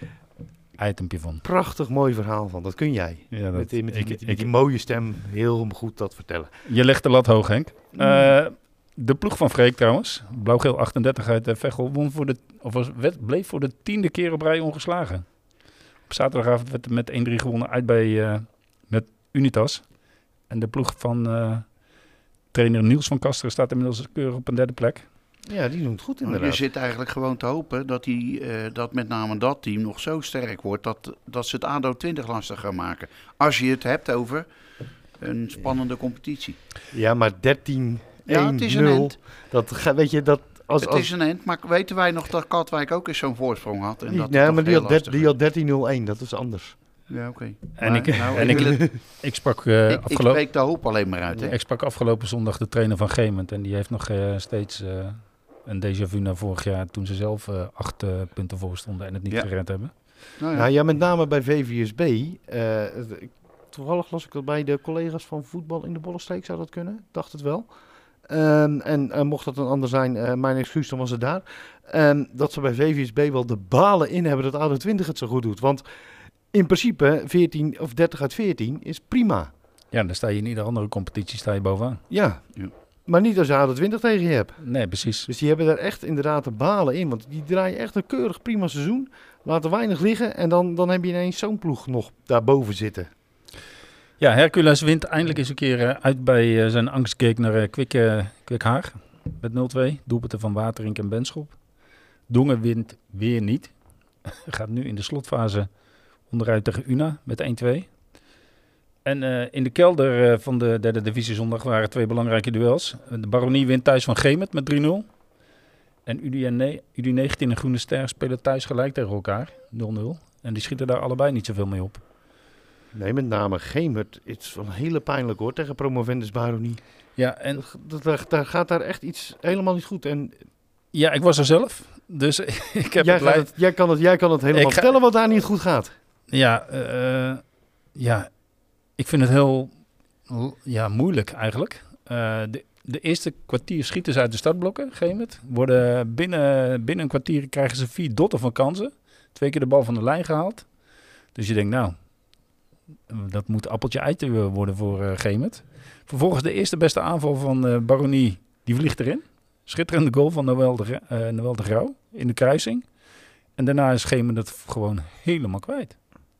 itempje van. Prachtig mooi verhaal van. Dat kun jij. Ja, dat, met, die, met, die, ik, met, die, ik, met die mooie stem heel goed dat vertellen. Je legt de lat hoog, Henk. Mm. Uh, de ploeg van Freek trouwens, Blauw-Geel achtendertig uit uh, Veghel, won voor de, of was, werd, bleef voor de tiende keer op rij ongeslagen. Op zaterdagavond werd er met één drie gewonnen uit bij uh, met Unitas. En de ploeg van... Uh, trainer Niels van Kasteren staat inmiddels keurig op een derde plek. Ja, die doet het goed inderdaad. Je zit eigenlijk gewoon te hopen dat, die, uh, dat met name dat team nog zo sterk wordt... dat, dat ze het A D O twintig lastig gaan maken. Als je het hebt over een spannende competitie. Ja, maar dertien ja, het is een end. Dat, weet je, dat, als, het als... is een end, maar weten wij nog dat Katwijk ook eens zo'n voorsprong had? En die, dat nee, maar die had, der, die had dertien nul een, dat is anders. Ja, oké. Okay. En, ik, nou, en ik, ik, ik sprak uh, ik, afgelopen... Ik spreek de hoop alleen maar uit, hè? Ik sprak afgelopen zondag de trainer van Geement en die heeft nog uh, steeds uh, een déjà vu naar vorig jaar toen ze zelf uh, acht uh, punten voor stonden en het niet ja. gered hebben. Nou ja. Nou ja, met name bij V V S B. Uh, toevallig las ik dat bij de collega's van voetbal in de Bollenstreek, zou dat kunnen? Dacht het wel. Um, en uh, mocht dat een ander zijn, uh, mijn excuus, dan was het daar. Um, dat ze bij V V S B wel de balen in hebben dat A D O twintig het zo goed doet. Want in principe veertien of dertig uit veertien is prima. Ja, dan sta je in iedere andere competitie sta je bovenaan. Ja, Ja. maar niet als je A D O twintig tegen je hebt. Nee, precies. Dus die hebben daar echt inderdaad de balen in. Want die draaien echt een keurig prima seizoen. Laten weinig liggen en dan, dan heb je ineens zo'n ploeg nog daarboven zitten. Ja, Hercules wint eindelijk eens een keer uh, uit bij uh, zijn angstgegner uh, Kwik, uh, Kwik Haag. Met nul twee. Doelpunten van Waterink en Benschop. Dongen wint weer niet. Gaat nu in de slotfase onderuit tegen Una met één twee. En uh, in de kelder uh, van de derde divisie zondag waren twee belangrijke duels. De Baronie wint thuis van Gemert met drie nul. En U D negentien en Groene Ster spelen thuis gelijk tegen elkaar. nul nul. En die schieten daar allebei niet zoveel mee op. Nee, met name Gemert. Het is wel hele pijnlijk hoor, tegen Promovendus Baronie. Ja, en Dat, dat, daar gaat daar echt iets helemaal niet goed. En ja, ik was er zelf. Dus ik heb jij, het, gaat lei- het, jij, kan het, jij kan het helemaal Ik ga- vertellen wat daar niet goed gaat. Ja, uh, ja, ik vind het heel l- ja, moeilijk eigenlijk. Uh, de, de eerste kwartier schieten ze uit de startblokken, Gemert. Worden binnen, binnen een kwartier krijgen ze vier dotten van kansen. Twee keer de bal van de lijn gehaald. Dus je denkt, nou, dat moet appeltje eitje worden voor uh, Gemert. Vervolgens de eerste beste aanval van uh, Baronie, die vliegt erin. Schitterende goal van Noël de, Gra- uh, Noël de Grauw in de kruising. En daarna is Gemert het gewoon helemaal kwijt.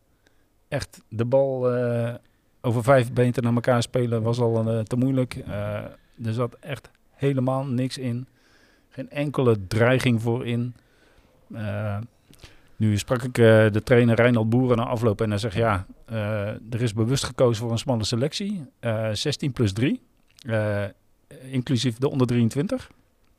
Echt, de bal uh, over vijf beenten naar elkaar spelen was al uh, te moeilijk. Uh, er zat echt helemaal niks in. Geen enkele dreiging voor in. Uh, nu sprak ik uh, de trainer Reinald Boeren na afloop en hij zegt ja, uh, er is bewust gekozen voor een smalle selectie. Uh, zestien plus drie, uh, inclusief de onder drieëntwintig.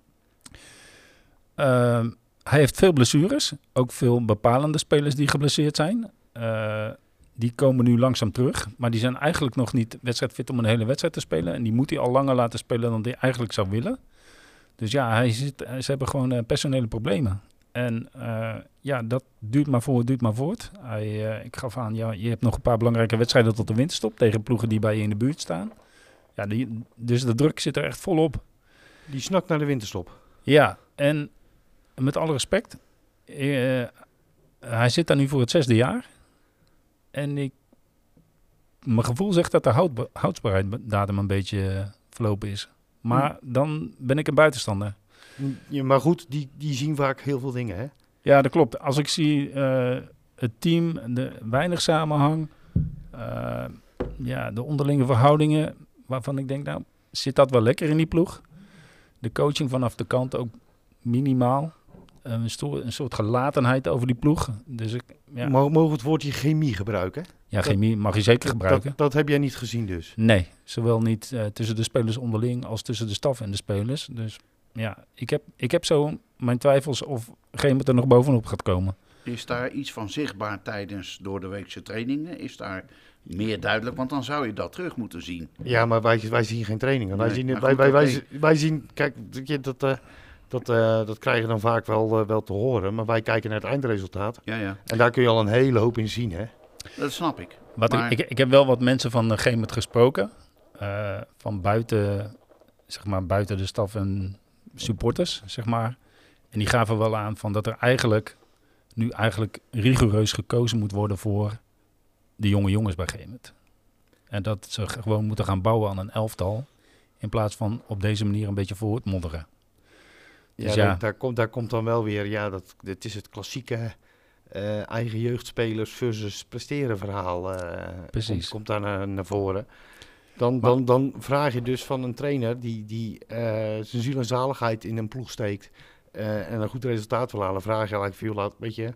Uh, hij heeft veel blessures, ook veel bepalende spelers die geblesseerd zijn. Uh, die komen nu langzaam terug, maar die zijn eigenlijk nog niet wedstrijdfit om een hele wedstrijd te spelen. En die moet hij al langer laten spelen dan hij eigenlijk zou willen. Dus ja, hij zit, ze hebben gewoon uh, personele problemen. En uh, ja, dat duurt maar voort, duurt maar voort. Hij, uh, ik gaf aan, ja, je hebt nog een paar belangrijke wedstrijden tot de winterstop tegen ploegen die bij je in de buurt staan. Ja, die, dus de druk zit er echt volop. Die snakt naar de winterstop. Ja, en met alle respect, uh, hij zit daar nu voor het zesde jaar. En ik, mijn gevoel zegt dat de houd, houdsbaarheidsdatum een beetje uh, verlopen is. Maar hm. dan ben ik een buitenstander. Ja, maar goed, die, die zien vaak heel veel dingen, hè? Ja, dat klopt. Als ik zie uh, het team, de weinig samenhang, uh, ja, de onderlinge verhoudingen, waarvan ik denk, nou, zit dat wel lekker in die ploeg? De coaching vanaf de kant ook minimaal. Uh, een, soort, een soort gelatenheid over die ploeg. Dus ik, ja. Mogen we het woordje chemie gebruiken? Ja, chemie mag je zeker gebruiken. Dat, dat heb jij niet gezien dus? Nee, zowel niet uh, tussen de spelers onderling als tussen de staf en de spelers. Dus ja, ik heb, ik heb zo mijn twijfels of Gemert er nog bovenop gaat komen. Is daar iets van zichtbaar tijdens doordeweekse trainingen? Is daar meer duidelijk? Want dan zou je dat terug moeten zien. Ja, maar wij, wij zien geen trainingen. Wij, Nee, zien, maar wij, goed, wij, wij, oké. wij zien, kijk, dat, uh, dat, uh, dat krijg je dan vaak wel, uh, wel te horen. Maar wij kijken naar het eindresultaat. Ja, ja. En daar kun je al een hele hoop in zien, hè? Dat snap ik. Wat Maar- ik, ik, ik heb wel wat mensen van uh, Gemert gesproken. Uh, van buiten, zeg maar, buiten de staf en supporters, zeg maar. En die gaven wel aan van dat er eigenlijk nu eigenlijk rigoureus gekozen moet worden voor de jonge jongens bij Gemert. En dat ze gewoon moeten gaan bouwen aan een elftal in plaats van op deze manier een beetje voortmodderen. Ja, Dus daar, ja. daar, komt, daar komt dan wel weer, ja, dat, dit is het klassieke uh, eigen jeugdspelers versus presteren verhaal. Uh, Precies. Komt, komt daar naar, naar voren. Dan, Maar- dan, dan vraag je dus van een trainer die, die uh, zijn ziel en zaligheid in een ploeg steekt uh, en een goed resultaat wil halen, vraag je eigenlijk veel, laat, weet je,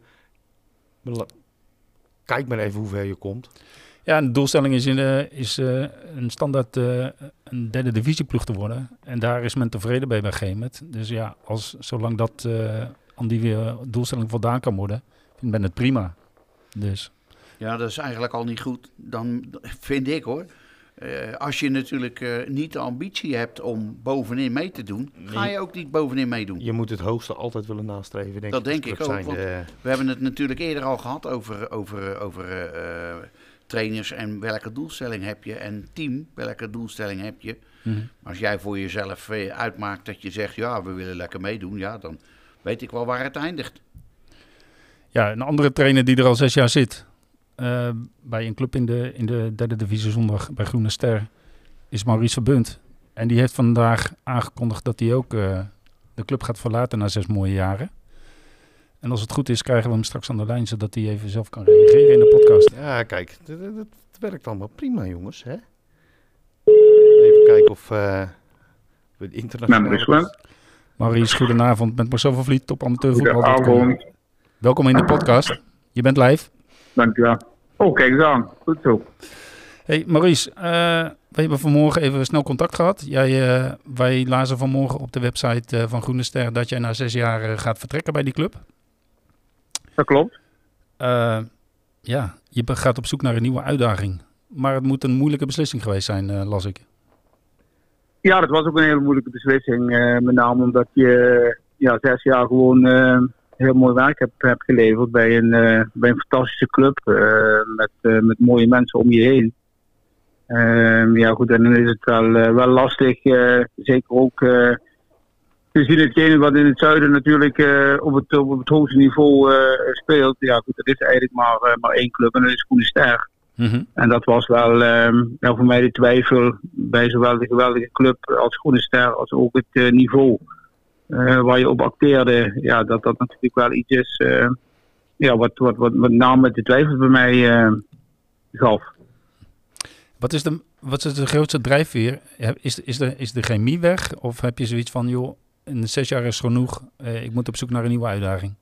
la- kijk maar even hoe ver je komt. Ja, en de doelstelling is, in, uh, is uh, een standaard uh, een derde divisieploeg te worden. En daar is men tevreden bij bij Gemert. Dus ja, als, zolang dat uh, aan die uh, doelstelling voldaan kan worden, vind ben het prima. Dus Ja, dat is eigenlijk al niet goed. Dan vind ik hoor. Uh, als je natuurlijk uh, niet de ambitie hebt om bovenin mee te doen, ga je ook niet bovenin meedoen. Je moet het hoogste altijd willen nastreven, denk Dat ik. als denk ik club ook, zijnde. We hebben het natuurlijk eerder al gehad over, over, over uh, trainers en welke doelstelling heb je. En team, welke doelstelling heb je. Mm-hmm. Als jij voor jezelf uh, uitmaakt dat je zegt, ja, we willen lekker meedoen, ja, dan weet ik wel waar het eindigt. Ja, een andere trainer die er al zes jaar zit, uh, bij een club in de, in de derde divisie zondag bij Groene Ster, is Maurice Verbunt. En die heeft vandaag aangekondigd dat hij ook uh, de club gaat verlaten na zes mooie jaren. En als het goed is, krijgen we hem straks aan de lijn, zodat hij even zelf kan reageren in de podcast. Ja, kijk, dat, dat werkt allemaal prima, jongens. Hè? Even kijken of uh, we de internationale... Maurice, goedenavond. Met Marcel van Vliet, top amateurvoetbal punt com. Goedenavond. Welkom in de podcast. Je bent live. Dankjewel. Oh, kijk eens aan. Goed zo. Hey Maurice, uh, we hebben vanmorgen even snel contact gehad. Jij, uh, wij lazen vanmorgen op de website uh, van Groene Ster dat jij na zes jaar uh, gaat vertrekken bij die club. Dat klopt. Uh, ja, je gaat op zoek naar een nieuwe uitdaging. Maar het moet een moeilijke beslissing geweest zijn, uh, las ik. Ja, dat was ook een hele moeilijke beslissing. Uh, met name omdat je ja, zes jaar gewoon uh, heel mooi werk hebt, hebt geleverd bij een, uh, bij een fantastische club. Uh, met, uh, met mooie mensen om je heen. Uh, ja goed, en dan is het wel, uh, wel lastig. Uh, zeker ook uh, gezien hetgene wat in het zuiden natuurlijk uh, op, het, op het hoogste niveau uh, speelt. Ja goed, dat is eigenlijk maar, uh, maar één club en dat is Groene Ster. Mm-hmm. En dat was wel um, nou voor mij de twijfel bij zowel de geweldige club als Groene Ster als ook het uh, niveau uh, waar je op acteerde. Ja, dat dat natuurlijk wel iets is uh, ja, wat, wat, wat met name de twijfel bij mij uh, gaf. Wat is, de, wat is de grootste drijfveer? Is, is, de, is de chemie weg? Of heb je zoiets van, joh, in zes jaar is genoeg, uh, ik moet op zoek naar een nieuwe uitdaging?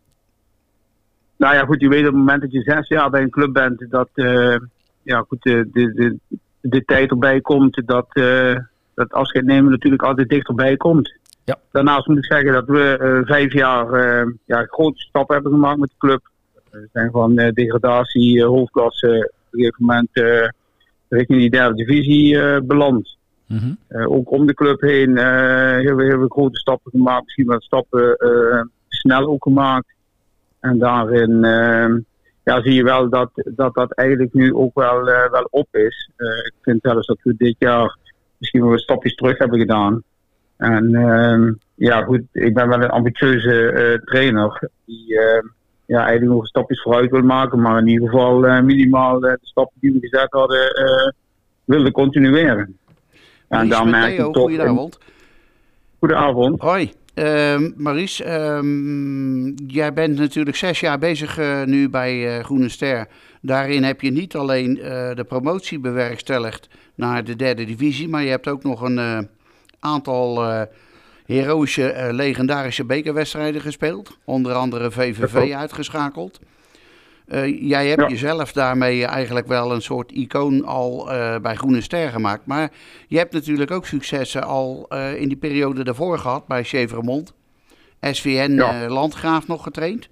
Nou ja, goed, je weet op het moment dat je zes jaar bij een club bent, dat uh, ja, goed, de, de, de, de tijd erbij komt, dat, uh, dat afscheid nemen natuurlijk altijd dichterbij komt. Ja. Daarnaast moet ik zeggen dat we uh, vijf jaar uh, ja, grote stappen hebben gemaakt met de club. We zijn van uh, degradatie, uh, hoofdklasse, op een gegeven moment uh, richting die derde divisie uh, beland. Mm-hmm. Uh, ook om de club heen uh, hebben we heel veel grote stappen gemaakt, misschien wel stappen uh, snel ook gemaakt. En daarin uh, ja, zie je wel dat, dat dat eigenlijk nu ook wel, uh, wel op is. Uh, ik vind zelfs dat we dit jaar misschien wel wat stapjes terug hebben gedaan. En uh, ja goed, ik ben wel een ambitieuze uh, trainer die uh, ja, eigenlijk nog stapjes vooruit wil maken. Maar in ieder geval uh, minimaal uh, de stappen die we gezet hadden uh, wilde continueren. En dan merk ik toch... Goedenavond. Goedenavond. Hoi. Uh, Maurice, um, jij bent natuurlijk zes jaar bezig uh, nu bij uh, Groene Ster. Daarin heb je niet alleen uh, de promotie bewerkstelligd naar de derde divisie, maar je hebt ook nog een uh, aantal uh, heroïsche, uh, legendarische bekerwedstrijden gespeeld. Onder andere V V V uitgeschakeld. Uh, jij hebt ja. jezelf daarmee eigenlijk wel een soort icoon al uh, bij Groene Ster gemaakt. Maar je hebt natuurlijk ook successen al uh, in die periode daarvoor gehad bij Chevremont. S V N ja. uh, Landgraaf nog getraind?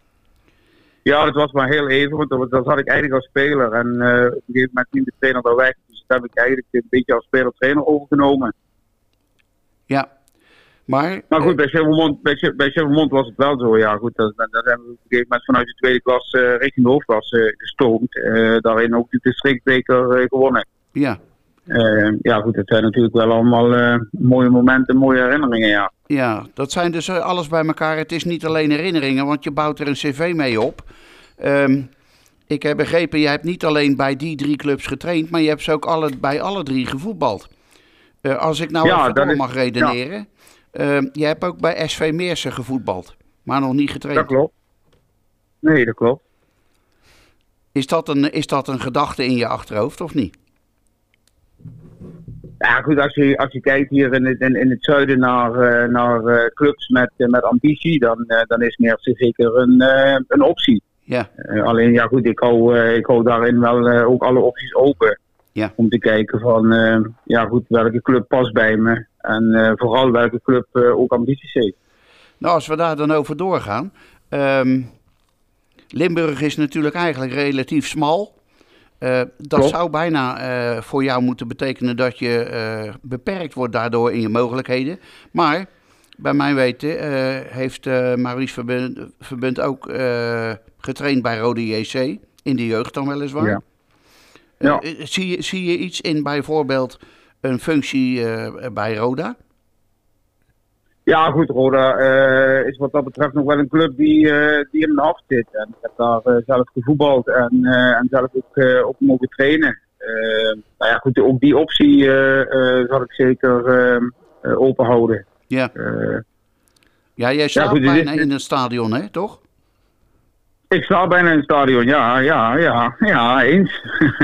Ja, dat was maar heel even, want dat, dat had ik eigenlijk als speler. En uh, op een gegeven moment ging de trainer daar weg. Dus dat heb ik eigenlijk een beetje als speler-trainer overgenomen. Ja. Maar, maar goed, bij Chevremont, bij, bij Chevremont was het wel zo. Ja, goed, dat, dat hebben we op een gegeven moment vanuit de tweede klas uh, richting de hoofdklasse uh, gestoomd. Uh, daarin ook de districtbeker uh, gewonnen. Ja. Uh, ja, goed, dat zijn natuurlijk wel allemaal uh, mooie momenten, mooie herinneringen, ja. Ja, dat zijn dus uh, alles bij elkaar. Het is niet alleen herinneringen, want je bouwt er een cv mee op. Um, ik heb begrepen, jij hebt niet alleen bij die drie clubs getraind, maar je hebt ze ook alle, bij alle drie gevoetbald. Uh, als ik nou ja, even door is, mag redeneren... Ja. Uh, jij hebt ook bij S V Meersen gevoetbald, maar nog niet getraind. Dat klopt. Nee, dat klopt. Is dat een, is dat een gedachte in je achterhoofd of niet? Ja goed, als je, als je kijkt hier in het, in, in het zuiden naar, uh, naar uh, clubs met, uh, met ambitie, dan, uh, dan is Meersen zeker een, uh, een optie. Ja. Uh, alleen ja goed, ik hou, uh, ik hou daarin wel uh, ook alle opties open. Ja. Om te kijken van, uh, ja goed, welke club past bij me. En uh, vooral welke club uh, ook ambities heeft. Nou, als we daar dan over doorgaan. Um, Limburg is natuurlijk eigenlijk relatief smal. Uh, dat Klopt. zou bijna uh, voor jou moeten betekenen dat je uh, beperkt wordt daardoor in je mogelijkheden. Maar bij mijn weten uh, heeft uh, Maurice Verbunt, Verbunt ook uh, getraind bij Rode J C. In de jeugd dan weliswaar. Ja. Ja. Uh, zie, je, zie je iets in bijvoorbeeld een functie uh, bij Roda? Ja, goed, Roda uh, is wat dat betreft nog wel een club die, uh, die in de hart zit. En ik heb daar uh, zelf gevoetbald en, uh, en zelf ook, uh, ook mogen trainen. Uh, nou ja, goed, ook die optie uh, uh, zal ik zeker uh, uh, open houden. Ja. Uh, ja, jij slaapt ja, bijna in het stadion, hè, toch? Ik slaap bijna in het stadion, ja, ja, ja, ja, eens.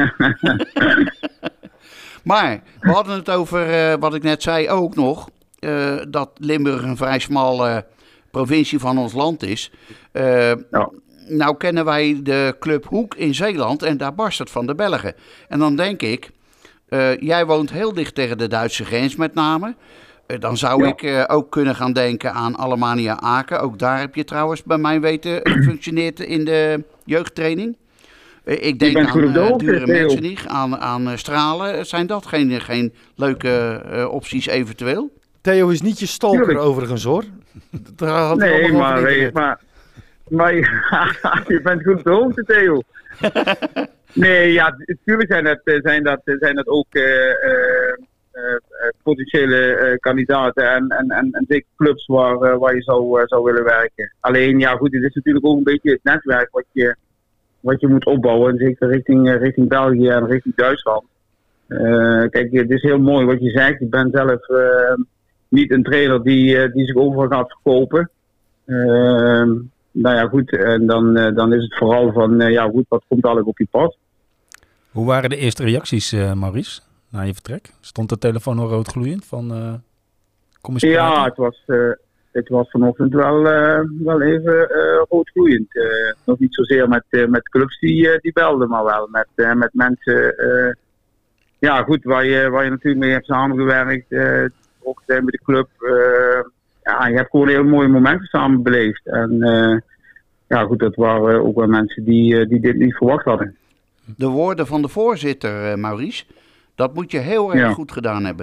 Maar we hadden het over, uh, wat ik net zei ook nog, uh, dat Limburg een vrij smalle provincie van ons land is. Uh, ja. Nou kennen wij de club Hoek in Zeeland en daar barst het van de Belgen. En dan denk ik, uh, jij woont heel dicht tegen de Duitse grens met name. Uh, dan zou ja. ik uh, ook kunnen gaan denken aan Alemannia Aken. Ook daar heb je trouwens bij mij weten functioneert in de jeugdtraining. Uh, ik denk aan uh, dure mensen, aan, aan uh, Stralen. Zijn dat geen, geen leuke uh, opties eventueel? Theo is niet je stalker Tuurlijk. overigens hoor. Nee, maar, nee maar, maar je bent goed op de hoogte, Theo. Nee, ja, natuurlijk zijn dat, zijn dat, zijn dat ook uh, uh, uh, potentiële uh, kandidaten en, en, en, en zeker clubs waar, uh, waar je zou, uh, zou willen werken. Alleen, ja goed, het is natuurlijk ook een beetje het netwerk wat je, wat je moet opbouwen, zeker richting, uh, richting België en richting Duitsland. Uh, kijk, het is heel mooi wat je zegt. Ik ben zelf uh, niet een trainer die, uh, die zich overal gaat verkopen. Uh, nou ja, goed, en dan, uh, dan is het vooral van, uh, ja goed, wat komt eigenlijk op je pad? Hoe waren de eerste reacties, uh, Maurice, na je vertrek? Stond de telefoon al rood gloeiend van, uh, kom eens praten? Ja, het was, uh, het was vanochtend wel, uh, wel even uh, rood gloeiend. Uh, nog niet zozeer met, uh, met clubs die, uh, die belden, maar wel met, uh, met mensen... Uh, ja goed, waar je, waar je natuurlijk mee hebt samengewerkt, uh, ook zijn bij de club... Uh, Ja, je hebt gewoon heel mooie momenten samen beleefd. En uh, ja, goed, dat waren ook wel mensen die, uh, die dit niet verwacht hadden. De woorden van de voorzitter, uh, Maurice, dat moet je heel erg ja. goed gedaan hebben.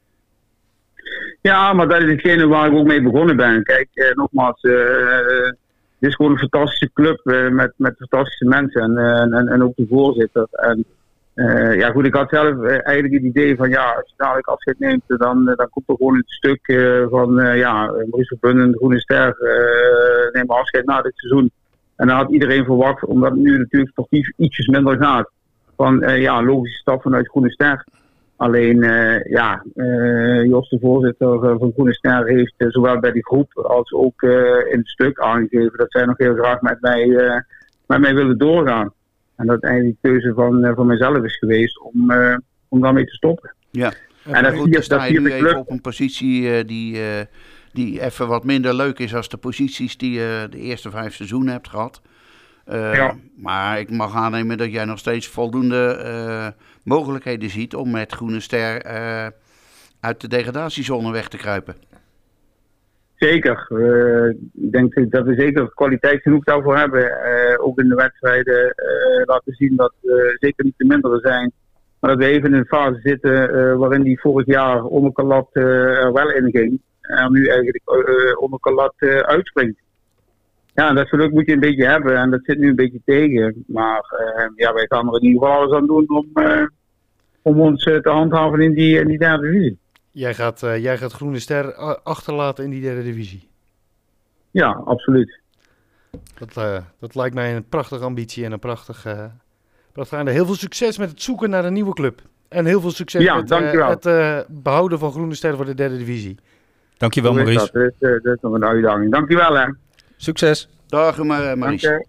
Ja, maar dat is hetgene waar ik ook mee begonnen ben. Kijk, uh, nogmaals, uh, dit is gewoon een fantastische club uh, met, met fantastische mensen en, uh, en, en ook de voorzitter. En, Uh, ja goed, ik had zelf uh, eigenlijk het idee van ja, als je dadelijk afscheid neemt, dan, uh, dan komt er gewoon een stuk uh, van uh, ja, Maurice Verbund, de Groene Ster, uh, neem afscheid na dit seizoen. En dan had iedereen verwacht, omdat het nu natuurlijk sportief ietsjes minder gaat, van uh, ja, een logische stap vanuit Groene Ster. Alleen uh, ja, uh, Jos de voorzitter uh, van Groene Ster heeft uh, zowel bij die groep als ook uh, in het stuk aangegeven dat zij nog heel graag met mij, uh, met mij willen doorgaan. En dat eigenlijk de keuze van, uh, van mezelf is geweest om, uh, om daarmee te stoppen. Ja, en, en dat goed, dan sta je nu even op een positie uh, die, uh, die even wat minder leuk is als de posities die je uh, de eerste vijf seizoenen hebt gehad. Uh, ja. Maar ik mag aannemen dat jij nog steeds voldoende uh, mogelijkheden ziet om met Groene Ster uh, uit de degradatiezone weg te kruipen. Zeker. Uh, ik denk dat we zeker kwaliteit genoeg daarvoor hebben. Uh, ook in de wedstrijden uh, laten zien dat we zeker niet te minderen zijn. Maar dat we even in een fase zitten uh, waarin die vorig jaar onder Kalat uh, er wel in ging. En nu eigenlijk uh, onder Kalat uh, uitspringt. Ja, dat geluk moet je een beetje hebben. En dat zit nu een beetje tegen. Maar uh, ja, wij gaan er in ieder geval alles aan doen om, uh, om ons uh, te handhaven in die, in die derde divisie. Jij gaat, uh, jij gaat Groene Ster achterlaten in die derde divisie? Ja, absoluut. Dat, uh, dat lijkt mij een prachtige ambitie en een prachtig, uh, prachtig einde. Heel veel succes met het zoeken naar een nieuwe club. En heel veel succes ja, met uh, het uh, behouden van Groene Ster voor de derde divisie. Dankjewel, Maurice. Dat? Dat, is, uh, dat is nog een uitdaging. Dankjewel, hè. Succes. Dag, uh, Maurice. Dank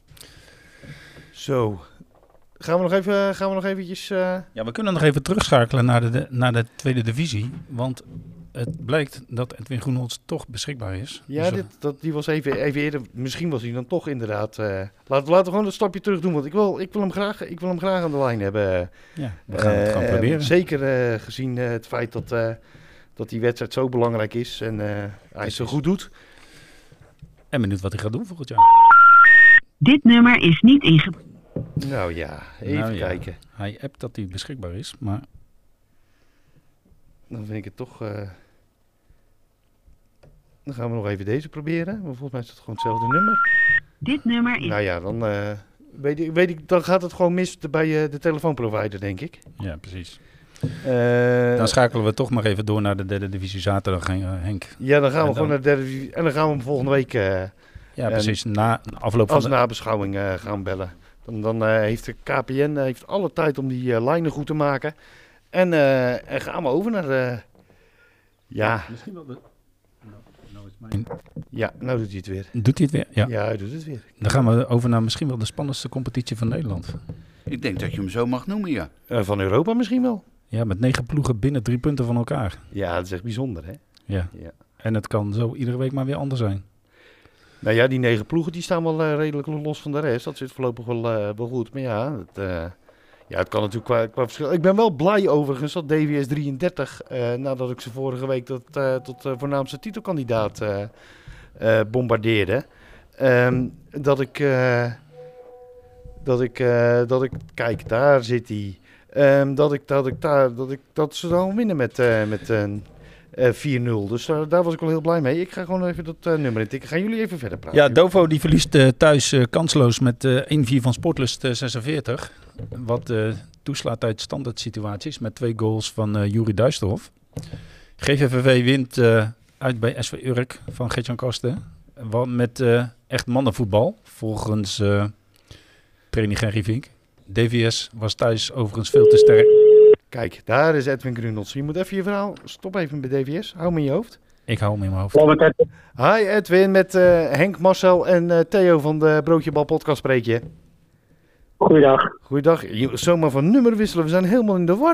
Zo. Gaan we nog even, gaan we nog eventjes... Uh... Ja, we kunnen nog even terugschakelen naar de, de, naar de tweede divisie. Want het blijkt dat Edwin Groenholz toch beschikbaar is. Ja, dus, dit, dat, die was even, even eerder... Misschien was hij dan toch inderdaad... Uh, laten, laten we gewoon een stapje terug doen. Want ik wil, ik wil, hem, graag, ik wil hem graag aan de lijn hebben. Ja, we gaan het gaan uh, proberen. Zeker uh, gezien uh, het feit dat, uh, dat die wedstrijd zo belangrijk is. En uh, hij het zo goed doet. En benieuwd wat hij gaat doen volgend jaar. Dit nummer is niet ingebracht. Nou ja, even nou ja, kijken. Hij appt dat hij beschikbaar is, maar... Dan vind ik het toch... Uh... Dan gaan we nog even deze proberen. Maar volgens mij is het gewoon hetzelfde nummer. Dit nummer is... Nou ja, dan, uh, weet ik, weet ik, dan gaat het gewoon mis bij uh, de telefoonprovider, denk ik. Ja, precies. Uh, Dan schakelen we toch maar even door naar de derde divisie zaterdag, Henk. Ja, dan gaan we dan, gewoon naar de derde divisie. En dan gaan we hem volgende week... Uh, ja, precies. Na afloop als van de... nabeschouwing uh, gaan bellen. Dan, dan uh, heeft de K P N uh, heeft alle tijd om die uh, lijnen goed te maken. En, uh, en gaan we over naar de... Ja. Misschien wel de... Nou is mijn... Ja, nou doet hij het weer. Doet hij het weer? Ja. Ja, hij doet het weer. Dan gaan we over naar misschien wel de spannendste competitie van Nederland. Ik denk dat je hem zo mag noemen, ja. Uh, van Europa misschien wel. Ja, met negen ploegen binnen drie punten van elkaar. Ja, dat is echt bijzonder, hè? Ja. ja. En het kan zo iedere week maar weer anders zijn. Nou ja, die negen ploegen die staan wel uh, redelijk los van de rest. Dat zit voorlopig wel, uh, wel goed. Maar ja, het, uh, ja, het kan natuurlijk qua, qua verschil. Ik ben wel blij overigens dat D V S drieëndertig, uh, nadat ik ze vorige week tot, uh, tot uh, voornaamste titelkandidaat uh, uh, bombardeerde. Um, dat ik, uh, dat ik, uh, dat ik, kijk, daar zit hij. Um, dat ik, dat ik daar, dat ik, dat ze dan winnen met, uh, met een uh, uh, vier nul. Dus uh, daar was ik wel heel blij mee. Ik ga gewoon even dat uh, nummer intikken. Gaan jullie even verder praten? Ja, Dovo die verliest uh, thuis uh, kansloos met uh, één vier van Sportlust uh, zesenveertig. Wat uh, toeslaat uit standaard situaties met twee goals van uh, Juri Duisterhof. G V V V wint uh, uit bij S V Urk van Gertjan Kosten. Wat met uh, echt mannenvoetbal, volgens uh, trainer Gerry Vink. D V S was thuis overigens veel te sterk. Kijk, daar is Edwin Grunels. Je moet even je verhaal... Stop even bij D V S. Hou hem in je hoofd. Ik hou hem in mijn hoofd. Hi Edwin, met uh, Henk, Marcel en uh, Theo van de Broodjebal podcast spreek je. Goeiedag. Goeiedag. Je, zomaar van nummer wisselen, we zijn helemaal in de war.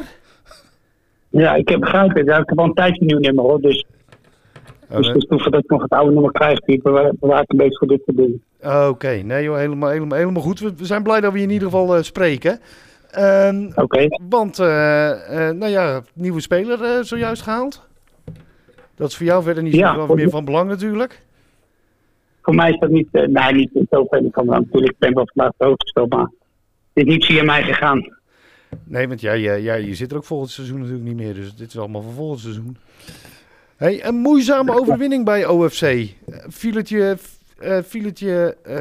Ja, ik heb begrepen. Ja, ik heb al een tijdje een nieuw nummer hoor, dus... Oh, dus, dus toen voordat ik nog het oude nummer krijg, die bewaar ik een beetje voor dit te doen. Oké, okay. Nee joh, helemaal, helemaal, helemaal goed. We, we zijn blij dat we je in ieder geval uh, spreken. Um, Oké. Okay. Want, uh, uh, nou ja, nieuwe speler uh, zojuist gehaald. Dat is voor jou verder niet ja, zo meer van belang natuurlijk. Voor mij is dat niet, uh, nee, niet zo ver van belang. Natuurlijk, ik ben wel vandaag de hoogte gespeeld, maar het is niet via mij gegaan. Nee, want ja, ja, ja, je zit er ook volgend seizoen natuurlijk niet meer, dus dit is allemaal voor volgend seizoen. Hey, een moeizame overwinning bij O F C. Uh, viel het je... Uh, viel het je uh,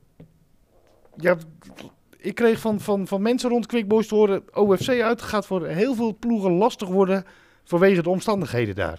ja, ik kreeg van, van, van mensen rond Quick Boys te horen... O F C uit gaat voor heel veel ploegen lastig worden... vanwege de omstandigheden daar.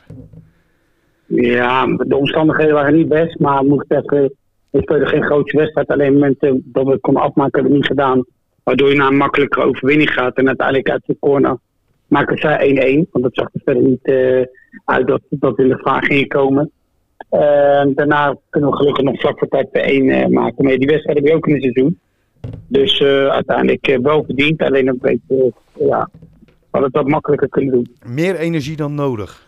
Ja, de omstandigheden waren niet best. Maar moet ik zeggen, we speelden geen grote wedstrijd. Alleen momenten dat we het konden afmaken hebben we niet gedaan. Waardoor je naar een makkelijke overwinning gaat. En uiteindelijk uit de corner maken zij één-één. Want dat zag er verder niet uh, uit dat, dat we in de vraag gingen komen. Uh, daarna kunnen we gelukkig nog vlak voor tijd bij één uh, maken. Maar die wedstrijd heb je ook in het seizoen. Dus uh, uiteindelijk uh, wel verdiend. Alleen een beetje, uh, ja, we hadden het wat makkelijker kunnen doen. Meer energie dan nodig?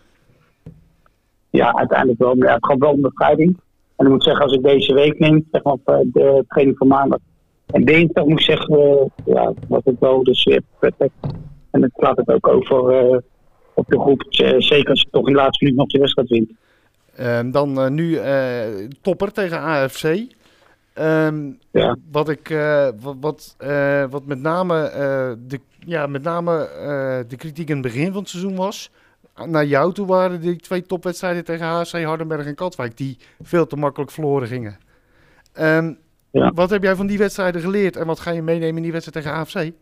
Ja, uiteindelijk wel. Maar ja, het gaat wel om bevrijding. En dan moet ik zeggen, als ik deze week neem, zeg maar de training van maandag en dinsdag, moet ik zeggen, uh, ja, was het wel de sfeer perfect. En het slaat het ook over uh, op de groep. Uh, zeker als je toch in de laatste minuut nog de wedstrijd wint. Um, dan uh, nu uh, topper tegen A F C. Um, ja. Wat ik, uh, wat, wat, uh, wat met name, uh, de, ja, met name uh, de kritiek in het begin van het seizoen was. Naar jou toe waren die twee topwedstrijden tegen H C, Hardenberg en Katwijk, die veel te makkelijk verloren gingen. Um, ja. Wat heb jij van die wedstrijden geleerd en wat ga je meenemen in die wedstrijd tegen A F C?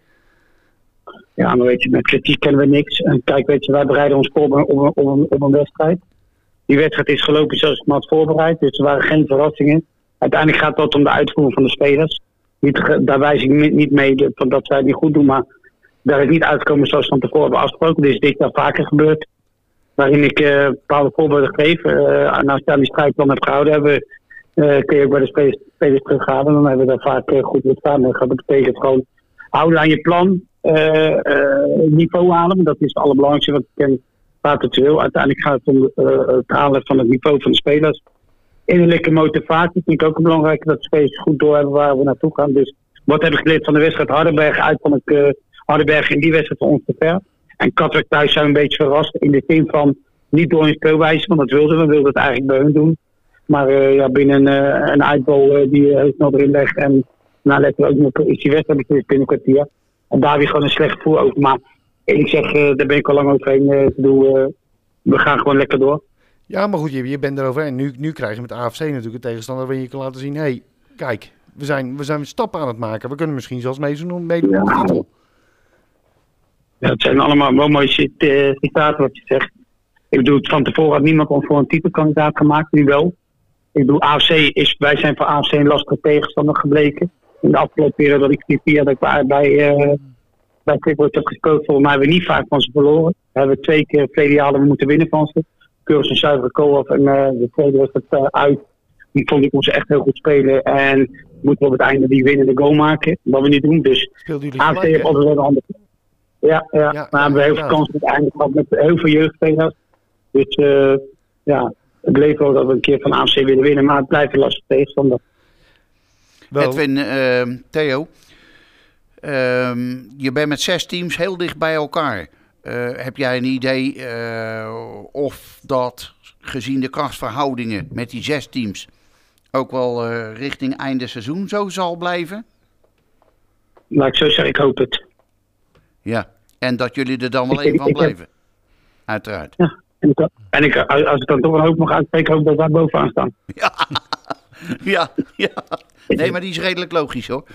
Ja, maar weet je, met kritiek kennen we niks. En kijk, weet je, wij bereiden ons voor op een, op een, op een, op een wedstrijd. Die wedstrijd is gelopen zoals ik me had voorbereid, dus er waren geen verrassingen. Uiteindelijk gaat het om de uitvoering van de spelers. Niet, daar wijs ik niet mee de, van dat zij het niet goed doen, maar daar is niet uitgekomen zoals we van tevoren hebben afgesproken. Dit is dit jaar vaker gebeurd. Waarin ik uh, bepaalde voorbeelden geef. Uh, en als je aan die strijdplan hebt gehouden hebben, uh, kun je ook bij de spelers, spelers terughalen. Dan hebben we daar vaak uh, goed mee gedaan. Dat betekent gewoon houden aan je plan, uh, uh, niveau halen. Dat is het allerbelangrijkste wat ik ken. Het wil. Uiteindelijk gaat het om uh, het halen van het niveau van de spelers. Innerlijke motivatie vind ik ook belangrijk. Dat de spelers goed doorhebben waar we naartoe gaan. Dus wat heb ik geleerd van de wedstrijd Hardenberg? Uit van ik uh, Hardenberg in die wedstrijd voor ons te ver. En Katwijk thuis zijn we een beetje verrast. In de zin van niet door hun speelwijze. Want dat wilden we. We wilden het eigenlijk bij hun doen. Maar uh, ja, binnen uh, een uitbal uh, die uh, heel snel erin legt. En nou, letten we ook nog is die wedstrijd binnen een kwartier. En daar weer gewoon een slecht gevoel over. Maar ik zeg, uh, daar ben ik al lang overheen. Uh, bedoel, uh, we gaan gewoon lekker door. Ja, maar goed, je, je bent eroverheen. Nu, nu krijg je met A F C natuurlijk een tegenstander waarin je kan laten zien... hé, hey, kijk, we zijn, we zijn stappen aan het maken. We kunnen misschien zelfs meedoen, meedoen ja. op de titel. Ja, het zijn allemaal wel mooie cit- uh, citaten wat je zegt. Ik bedoel, van tevoren had niemand ons voor een titelkandidaat gemaakt, nu wel. Ik bedoel, A F C is, wij zijn voor A F C een lastige tegenstander gebleken. In de afgelopen periode dat ik vier vier dat ik bij, bij, uh, bij Quick Boys heb gesproken, volgens mij hebben we niet vaak van ze verloren. We hebben twee keer verleden jaar hadden we moeten winnen van ze. Keurig een zuivere co-op en uh, de tweede was het uh, uit. Die vond ik ons echt heel goed spelen en moeten we op het einde die winnende goal maken. Wat we niet doen, dus A F C heeft altijd wel een andere. Ja, ja, ja, maar we hebben heel veel kans uiteindelijk gehad met heel veel jeugdspelers. Dus uh, ja, het leek wel dat we een keer van A F C willen winnen, maar het blijft een lastige tegenstander. Edwin, uh, Theo, uh, je bent met zes teams heel dicht bij elkaar. Uh, heb jij een idee uh, of dat gezien de krachtsverhoudingen met die zes teams ook wel uh, richting einde seizoen zo zal blijven? Laat ik zo zeggen, ik hoop het. Ja, en dat jullie er dan wel even van blijven. Uiteraard. Ja, en, ik, en ik, als ik dan toch een hoop mag uitspreken, hoop ik dat wij bovenaan staan. Ja, ja, ja. Nee, maar die is redelijk logisch hoor.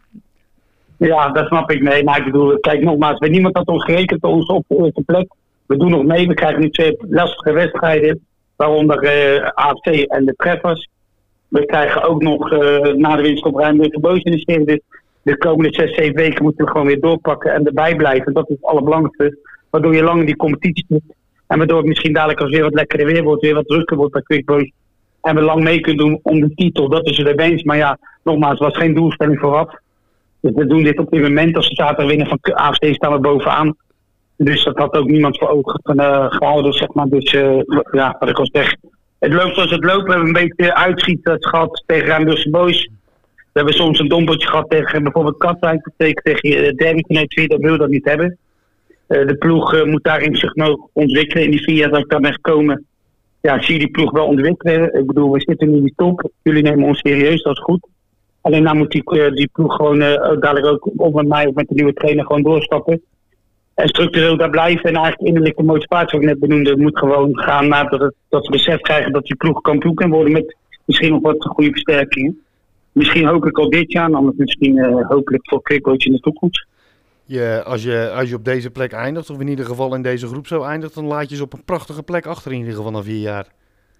Ja, dat snap ik. Nee, maar ik bedoel, kijk nogmaals, bij niemand had ons gerekend ons op de eerste plek. We doen nog mee, we krijgen nu twee lastige wedstrijden, waaronder uh, A F C en de Treffers. We krijgen ook nog uh, na de winst op Rijnmond de Boos in de serie. Dus de komende zes, zeven weken moeten we gewoon weer doorpakken en erbij blijven. Dat is het allerbelangrijkste. Waardoor je lang die competitie doet. En waardoor het misschien dadelijk als weer wat lekkerder weer wordt, weer wat drukker wordt bij Quick Boys. En we lang mee kunnen doen om de titel. Dat is er wens. Maar ja, nogmaals, het was geen doelstelling vooraf. Dus we doen dit op dit moment. Als we zaterdag winnen van A F C staan we bovenaan. Dus dat had ook niemand voor ogen uh, gehouden, zeg maar. Dus uh, ja, wat ik al zeg. Het loopt zoals het loopt. We hebben een beetje uitschieten gehad tegen Rijnmondse Boys. We hebben soms een dompeltje gehad tegen bijvoorbeeld Katwijk. Dat betekent tegen uh, Derby vanuit vier, dat wil dat niet hebben. Uh, de ploeg uh, moet daarin zich nog ontwikkelen. In die vier jaar dat ik daar ben gekomen, ja, zie je die ploeg wel ontwikkelen. Ik bedoel, we zitten nu in die top. Jullie nemen ons serieus, dat is goed. Alleen nou moet die, uh, die ploeg gewoon uh, dadelijk ook op met mij of met de nieuwe trainer gewoon doorstappen. En structureel daar blijven. En eigenlijk innerlijk de motivatie, wat ik net benoemde, moet gewoon gaan nadat het, dat ze besef krijgen dat die ploeg kampioen kan worden met misschien nog wat goede versterkingen. Misschien hopelijk al dit jaar, en anders misschien uh, hopelijk voor Quick Boys in de toekomst. Je, als, je, als je op deze plek eindigt, of in ieder geval in deze groep zo eindigt, dan laat je ze op een prachtige plek achter in ieder geval na vier jaar.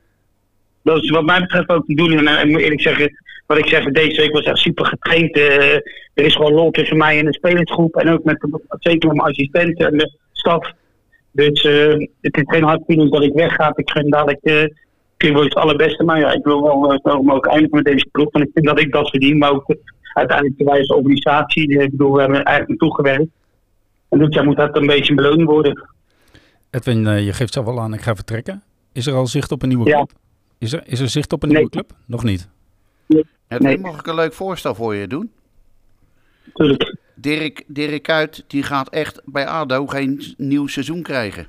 Dat is wat mij betreft ook de bedoeling. En ik moet eerlijk zeggen, wat ik zeg, deze week was echt super getraind. Uh, er is gewoon lol tussen mij en de spelersgroep. En ook met de, zeker met mijn assistenten en de staf. Dus uh, het is geen hardfeeling dat ik wegga. Ik gun dadelijk uh, Quick Boys het allerbeste. Maar ja, ik wil wel uh, ook eindigen met deze ploeg. Want ik vind dat ik dat verdien. Maar ook uh, uiteindelijk de wijze organisatie. Ik bedoel, we hebben er eigenlijk naartoe gewerkt. En dus ja, moet dat een beetje een beloning worden. Edwin, uh, je geeft zelf al aan, ik ga vertrekken. Is er al zicht op een nieuwe ja. club? Is er, is er zicht op een nee. nieuwe club? Nog niet? Nee. Nee. Mag ik een leuk voorstel voor je doen? Tuurlijk. Dirk, Dirk Kuyt, die gaat echt bij A D O geen nieuw seizoen krijgen.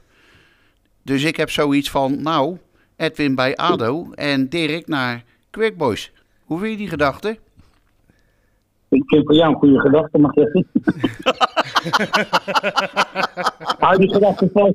Dus ik heb zoiets van, nou, Edwin bij A D O en Dirk naar Quick Boys. Hoe vind je die gedachte? Ik vind voor jou een goede gedachte, mag je zeggen. Hou die gedachte vast.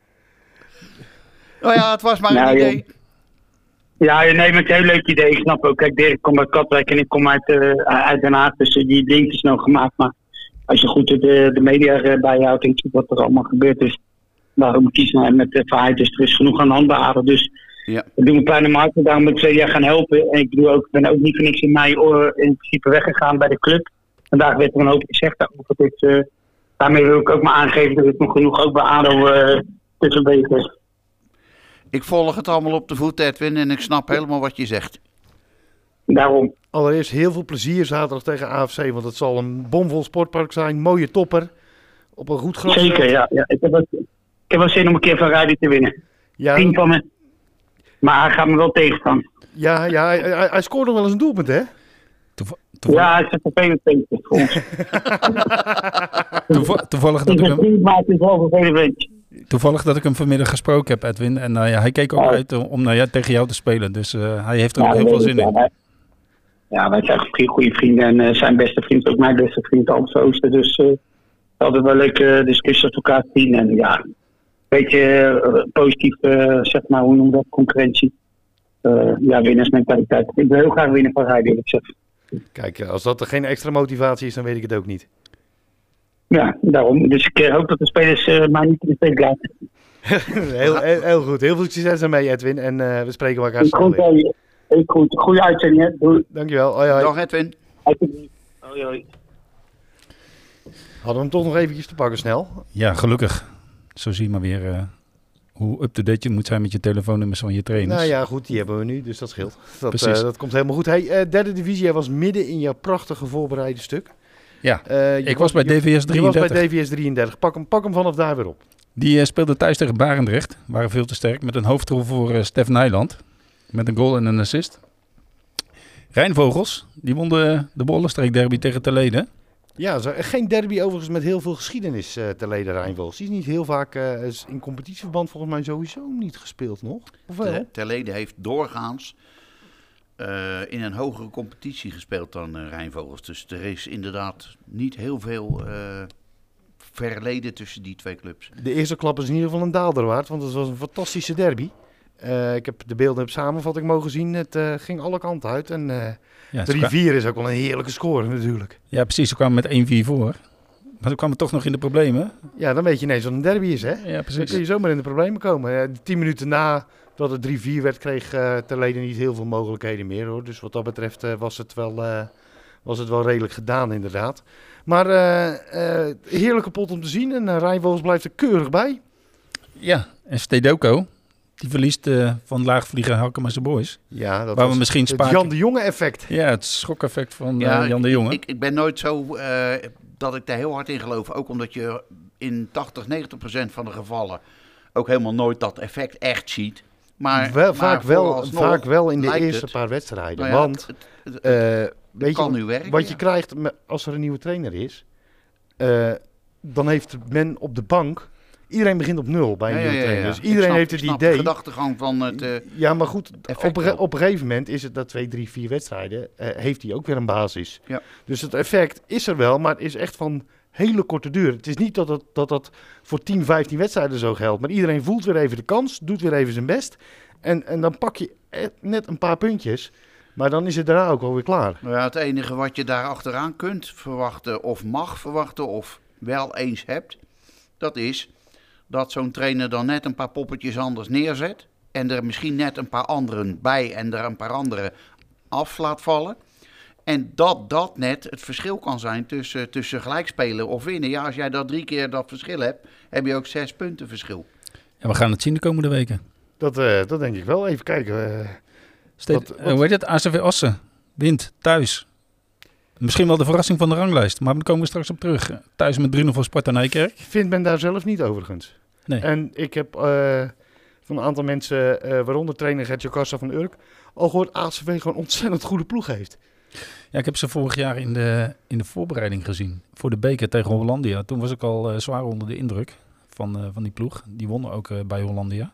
Nou ja, het was maar nou, een idee. Ja, ja, nee, met een heel leuk idee. Ik snap ook. Kijk, Dirk komt uit Katwijk en ik kom uit, uh, uit Den Haag. Dus uh, die link is nou gemaakt. Maar als je goed de, de media uh, bijhoudt en ziet wat er allemaal gebeurd is. Waarom kiezen we met de verheid? Dus er is genoeg aan de hand bij A D O. Dus ja. we doen een kleine markt. Daarom ben ik twee jaar gaan helpen. En ik bedoel ook, ben ook niet voor niks in mei uh, in principe weggegaan bij de club. Vandaag werd er een hoop gezegd daarover. Dus uh, daarmee wil ik ook maar aangeven dat ik nog genoeg ook bij A D O uh, tussen bezig is. Ik volg het allemaal op de voet, Edwin, en ik snap helemaal wat je zegt. Daarom. Allereerst heel veel plezier zaterdag tegen A F C, want het zal een bomvol sportpark zijn. Mooie topper. Op een goed gras. Zeker, ja. ja. Ik, heb wel, ik heb wel zin om een keer van Rijden te winnen. Ja, Tien van me. Maar hij gaat me wel tegenstaan. Ja, ja hij, hij, hij scoort nog wel eens een doelpunt, hè? Toeval, toeval... Ja, hij is een vervelend ventje voor ons. Toeval, toevallig, dat ik hem, maar het is wel een vervelend ventje. toevallig dat ik hem vanmiddag gesproken heb, Edwin. En uh, ja, hij keek ook ja. uit om naar jou, tegen jou te spelen. Dus uh, hij heeft er ja, ook heel veel zin ja, in. wij, ja, wij zijn goede vrienden. En uh, zijn beste vriend, ook mijn beste vriend, Hans Ooster. Dus uh, altijd wel leuke discussies met elkaar te zien. En ja, een beetje uh, positief, uh, zeg maar, hoe noem je dat, concurrentie. Uh, ja, winnersmentaliteit. Ik wil heel graag winnen van Rijden, eerlijk gezegd. Kijk, als dat er geen extra motivatie is, dan weet ik het ook niet. Ja, daarom. Dus ik hoop dat de spelers uh, mij niet in de steek laten. heel, heel, heel goed. Heel veel succes ermee, Edwin. En uh, we spreken elkaar snel weer. Goed, heel goed. Goeie uitzending, hè. Doei. Dankjewel. Hoi, hoi. Dag, Edwin. Hoi, hoi. Hadden we hem toch nog eventjes te pakken snel. Ja, gelukkig. Zo zie je maar weer uh, hoe up-to-date je moet zijn met je telefoonnummers van je trainers. Nou ja, goed, die hebben we nu, dus dat scheelt. Dat, Precies. Uh, dat komt helemaal goed. Hey, uh, derde divisie, jij was midden in jouw prachtige voorbereide stuk. Ja, uh, ik was, was bij D V S drieëndertig. Je was bij D V S drieëndertig. Pak hem, pak hem vanaf daar weer op. Die uh, speelde thuis tegen Barendrecht. Waren veel te sterk. Met een hoofdrol voor uh, Stef Nijland. Met een goal en een assist. Rijnvogels. Die won de, de Bollenstreek derby tegen Terlede. Ja, zo, geen derby overigens met heel veel geschiedenis uh, Terlede Rijnvogels. Die is niet heel vaak uh, in competitieverband volgens mij sowieso niet gespeeld nog. Of wel? Terlede heeft doorgaans uh, in een hogere competitie gespeeld dan uh, Rijnvogels. Dus er is inderdaad niet heel veel uh, verleden tussen die twee clubs. De eerste klap is in ieder geval een daalder waard, want het was een fantastische derby. Uh, ik heb de beelden op samenvatting mogen zien. Het uh, ging alle kanten uit. En uh, ja, drie vier is ook wel een heerlijke score natuurlijk. Ja, precies. Ze kwamen met één vier voor. Maar ze kwamen toch nog in de problemen. Ja, dan weet je ineens wat een derby is, hè? Ja, precies. Dan kun je zomaar in de problemen komen. Uh, tien minuten na dat het drie vier werd, kreeg uh, Terlede niet heel veel mogelijkheden meer, hoor. Dus wat dat betreft uh, was, het wel, uh, was het wel redelijk gedaan, inderdaad. Maar uh, uh, heerlijke pot om te zien. En uh, Rijnvogels blijft er keurig bij. Ja, en Stedoco. Die verliest uh, van laagvlieger Halkemaarse Boys. Ja, dat waar was we misschien het spaken. Jan de Jonge effect. Ja, het schokeffect van ja, uh, Jan de Jonge. Ik, ik, ik ben nooit zo uh, dat ik daar heel hard in geloof. Ook omdat je in tachtig, negentig procent van de gevallen ook helemaal nooit dat effect echt ziet. Maar, wel, maar vaak, wel, vaak wel in de eerste het. paar wedstrijden. Nou ja, want het, het, het, uh, weet kan je, nu werken. Wat ja. je krijgt als er een nieuwe trainer is, uh, dan heeft men op de bank... Iedereen begint op nul bij een ja, nieuwe ja, ja, trainer. ja. Dus iedereen snap, heeft het snap idee... de gedachtegang van het uh, Ja, maar goed, op, wel. op een gegeven moment is het dat twee, drie, vier wedstrijden... Uh, heeft hij ook weer een basis. Ja. Dus het effect is er wel, maar het is echt van hele korte duur. Het is niet dat dat, dat, dat voor tien, vijftien wedstrijden zo geldt. Maar iedereen voelt weer even de kans, doet weer even zijn best. En, en dan pak je net een paar puntjes... Maar dan is het daarna ook alweer klaar. Nou ja, het enige wat je daar achteraan kunt verwachten of mag verwachten of wel eens hebt, dat is dat zo'n trainer dan net een paar poppetjes anders neerzet en er misschien net een paar anderen bij en er een paar anderen af laat vallen. En dat dat net het verschil kan zijn tussen, tussen gelijk spelen of winnen. Ja, als jij dat drie keer dat verschil hebt, heb je ook zes punten verschil. En we gaan het zien de komende weken. Dat, uh, dat denk ik wel. Even kijken. Uh, Steed, wat, wat... Uh, hoe heet het? A C V Assen wint thuis. Misschien wel de verrassing van de ranglijst, maar daar komen we straks op terug. Thuis met drie nul voor Sparta Nijkerk. Vindt men daar zelf niet overigens. Nee. En ik heb uh, van een aantal mensen, uh, waaronder trainer Gertje Kassa van Urk, al gehoord A C V gewoon ontzettend goede ploeg heeft. Ja, ik heb ze vorig jaar in de, in de voorbereiding gezien. Voor de beker tegen Hollandia. Toen was ik al uh, zwaar onder de indruk van, uh, van die ploeg. Die wonnen ook uh, bij Hollandia.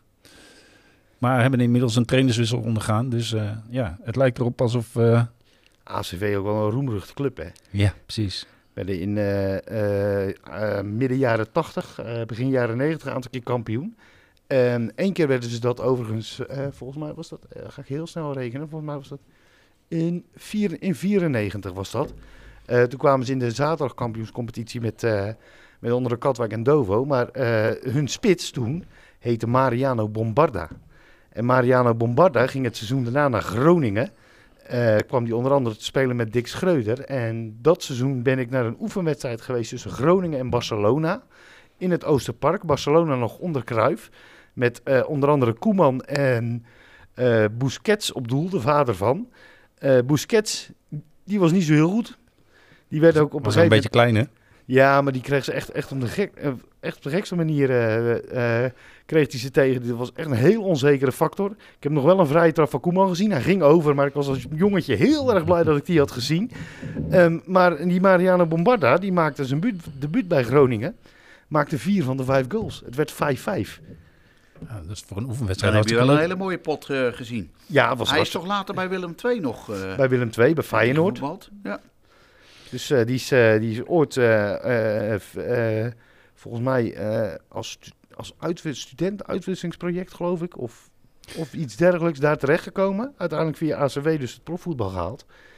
Maar hebben inmiddels een trainerswissel ondergaan. Dus uh, ja, het lijkt erop alsof... Uh... A C V ook wel een roemruchte club, hè? Ja, precies. Werden in uh, uh, uh, midden jaren tachtig, uh, begin jaren negentig een aantal keer kampioen. Eén um, keer werden ze dat overigens, uh, volgens mij was dat, uh, ga ik heel snel rekenen, volgens mij was dat in, vier, in vierennegentig was dat. Uh, toen kwamen ze in de zaterdagkampioenscompetitie met, uh, met onder de Katwijk en Dovo. Maar uh, hun spits toen heette Mariano Bombarda. En Mariano Bombarda ging het seizoen daarna naar Groningen. Uh, kwam die onder andere te spelen met Dick Schreuder. En dat seizoen ben ik naar een oefenwedstrijd geweest tussen Groningen en Barcelona. In het Oosterpark. Barcelona nog onder Cruijff. Met uh, onder andere Koeman en uh, Busquets op doel, de vader van. Uh, Busquets, die was niet zo heel goed. Die werd ook op was een gegeven een beetje klein, hè? Ja, maar die kreeg ze echt, echt, op, de gek, echt op de gekste manier uh, uh, kreeg hij ze tegen. Dit was echt een heel onzekere factor. Ik heb nog wel een vrije trap van Koeman gezien. Hij ging over, maar ik was als jongetje heel erg blij dat ik die had gezien. Um, maar die Mariano Bombarda, die maakte zijn buut, debuut bij Groningen. Maakte vier van de vijf goals. Het werd vijf vijf. Ja, dat is voor een oefenwedstrijd. Dan heb je wel een hele mooie pot uh, gezien. Ja, was Hij was is toch later bij Willem twee nog? Uh, bij Willem twee, bij Feyenoord. Ja. Dus uh, die, is, uh, die is ooit, uh, uh, uh, volgens mij, uh, als, stu- als uitwis- studenten-uitwisselingsproject, geloof ik, of, of iets dergelijks, daar terechtgekomen. Uiteindelijk via A C W dus het profvoetbal gehaald.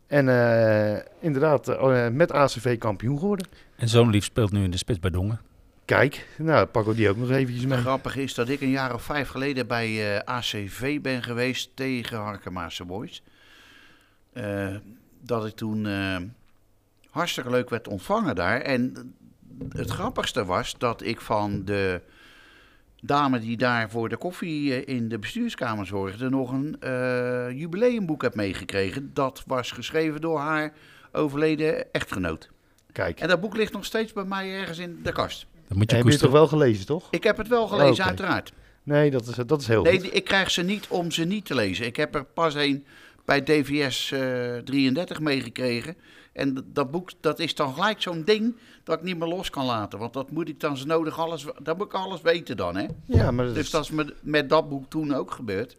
En uh, inderdaad, uh, met A C V kampioen geworden. En zo'n lief speelt nu in de spits bij Dongen. Kijk, nou pakken we die ook nog eventjes mee. Grappig is dat ik een jaar of vijf geleden bij uh, A C V ben geweest tegen Harkemaarse Boys. Uh, dat ik toen uh, hartstikke leuk werd ontvangen daar. En het grappigste was dat ik van de dame die daar voor de koffie in de bestuurskamer zorgde nog een uh, jubileumboek heb meegekregen. Dat was geschreven door haar overleden echtgenoot. Kijk. En dat boek ligt nog steeds bij mij ergens in de kast. Dat moet je heb je het toch wel gelezen, toch? Ik heb het wel gelezen, okay. uiteraard. Nee, dat is, dat is heel nee, goed. Ik krijg ze niet om ze niet te lezen. Ik heb er pas een bij D V S uh, drieëndertig meegekregen. En dat boek, dat is dan gelijk zo'n ding dat ik niet meer los kan laten. Want dat moet ik dan zo nodig alles, dat moet ik alles weten dan, hè. Ja, maar dat dus is... dat is met, met dat boek toen ook gebeurd.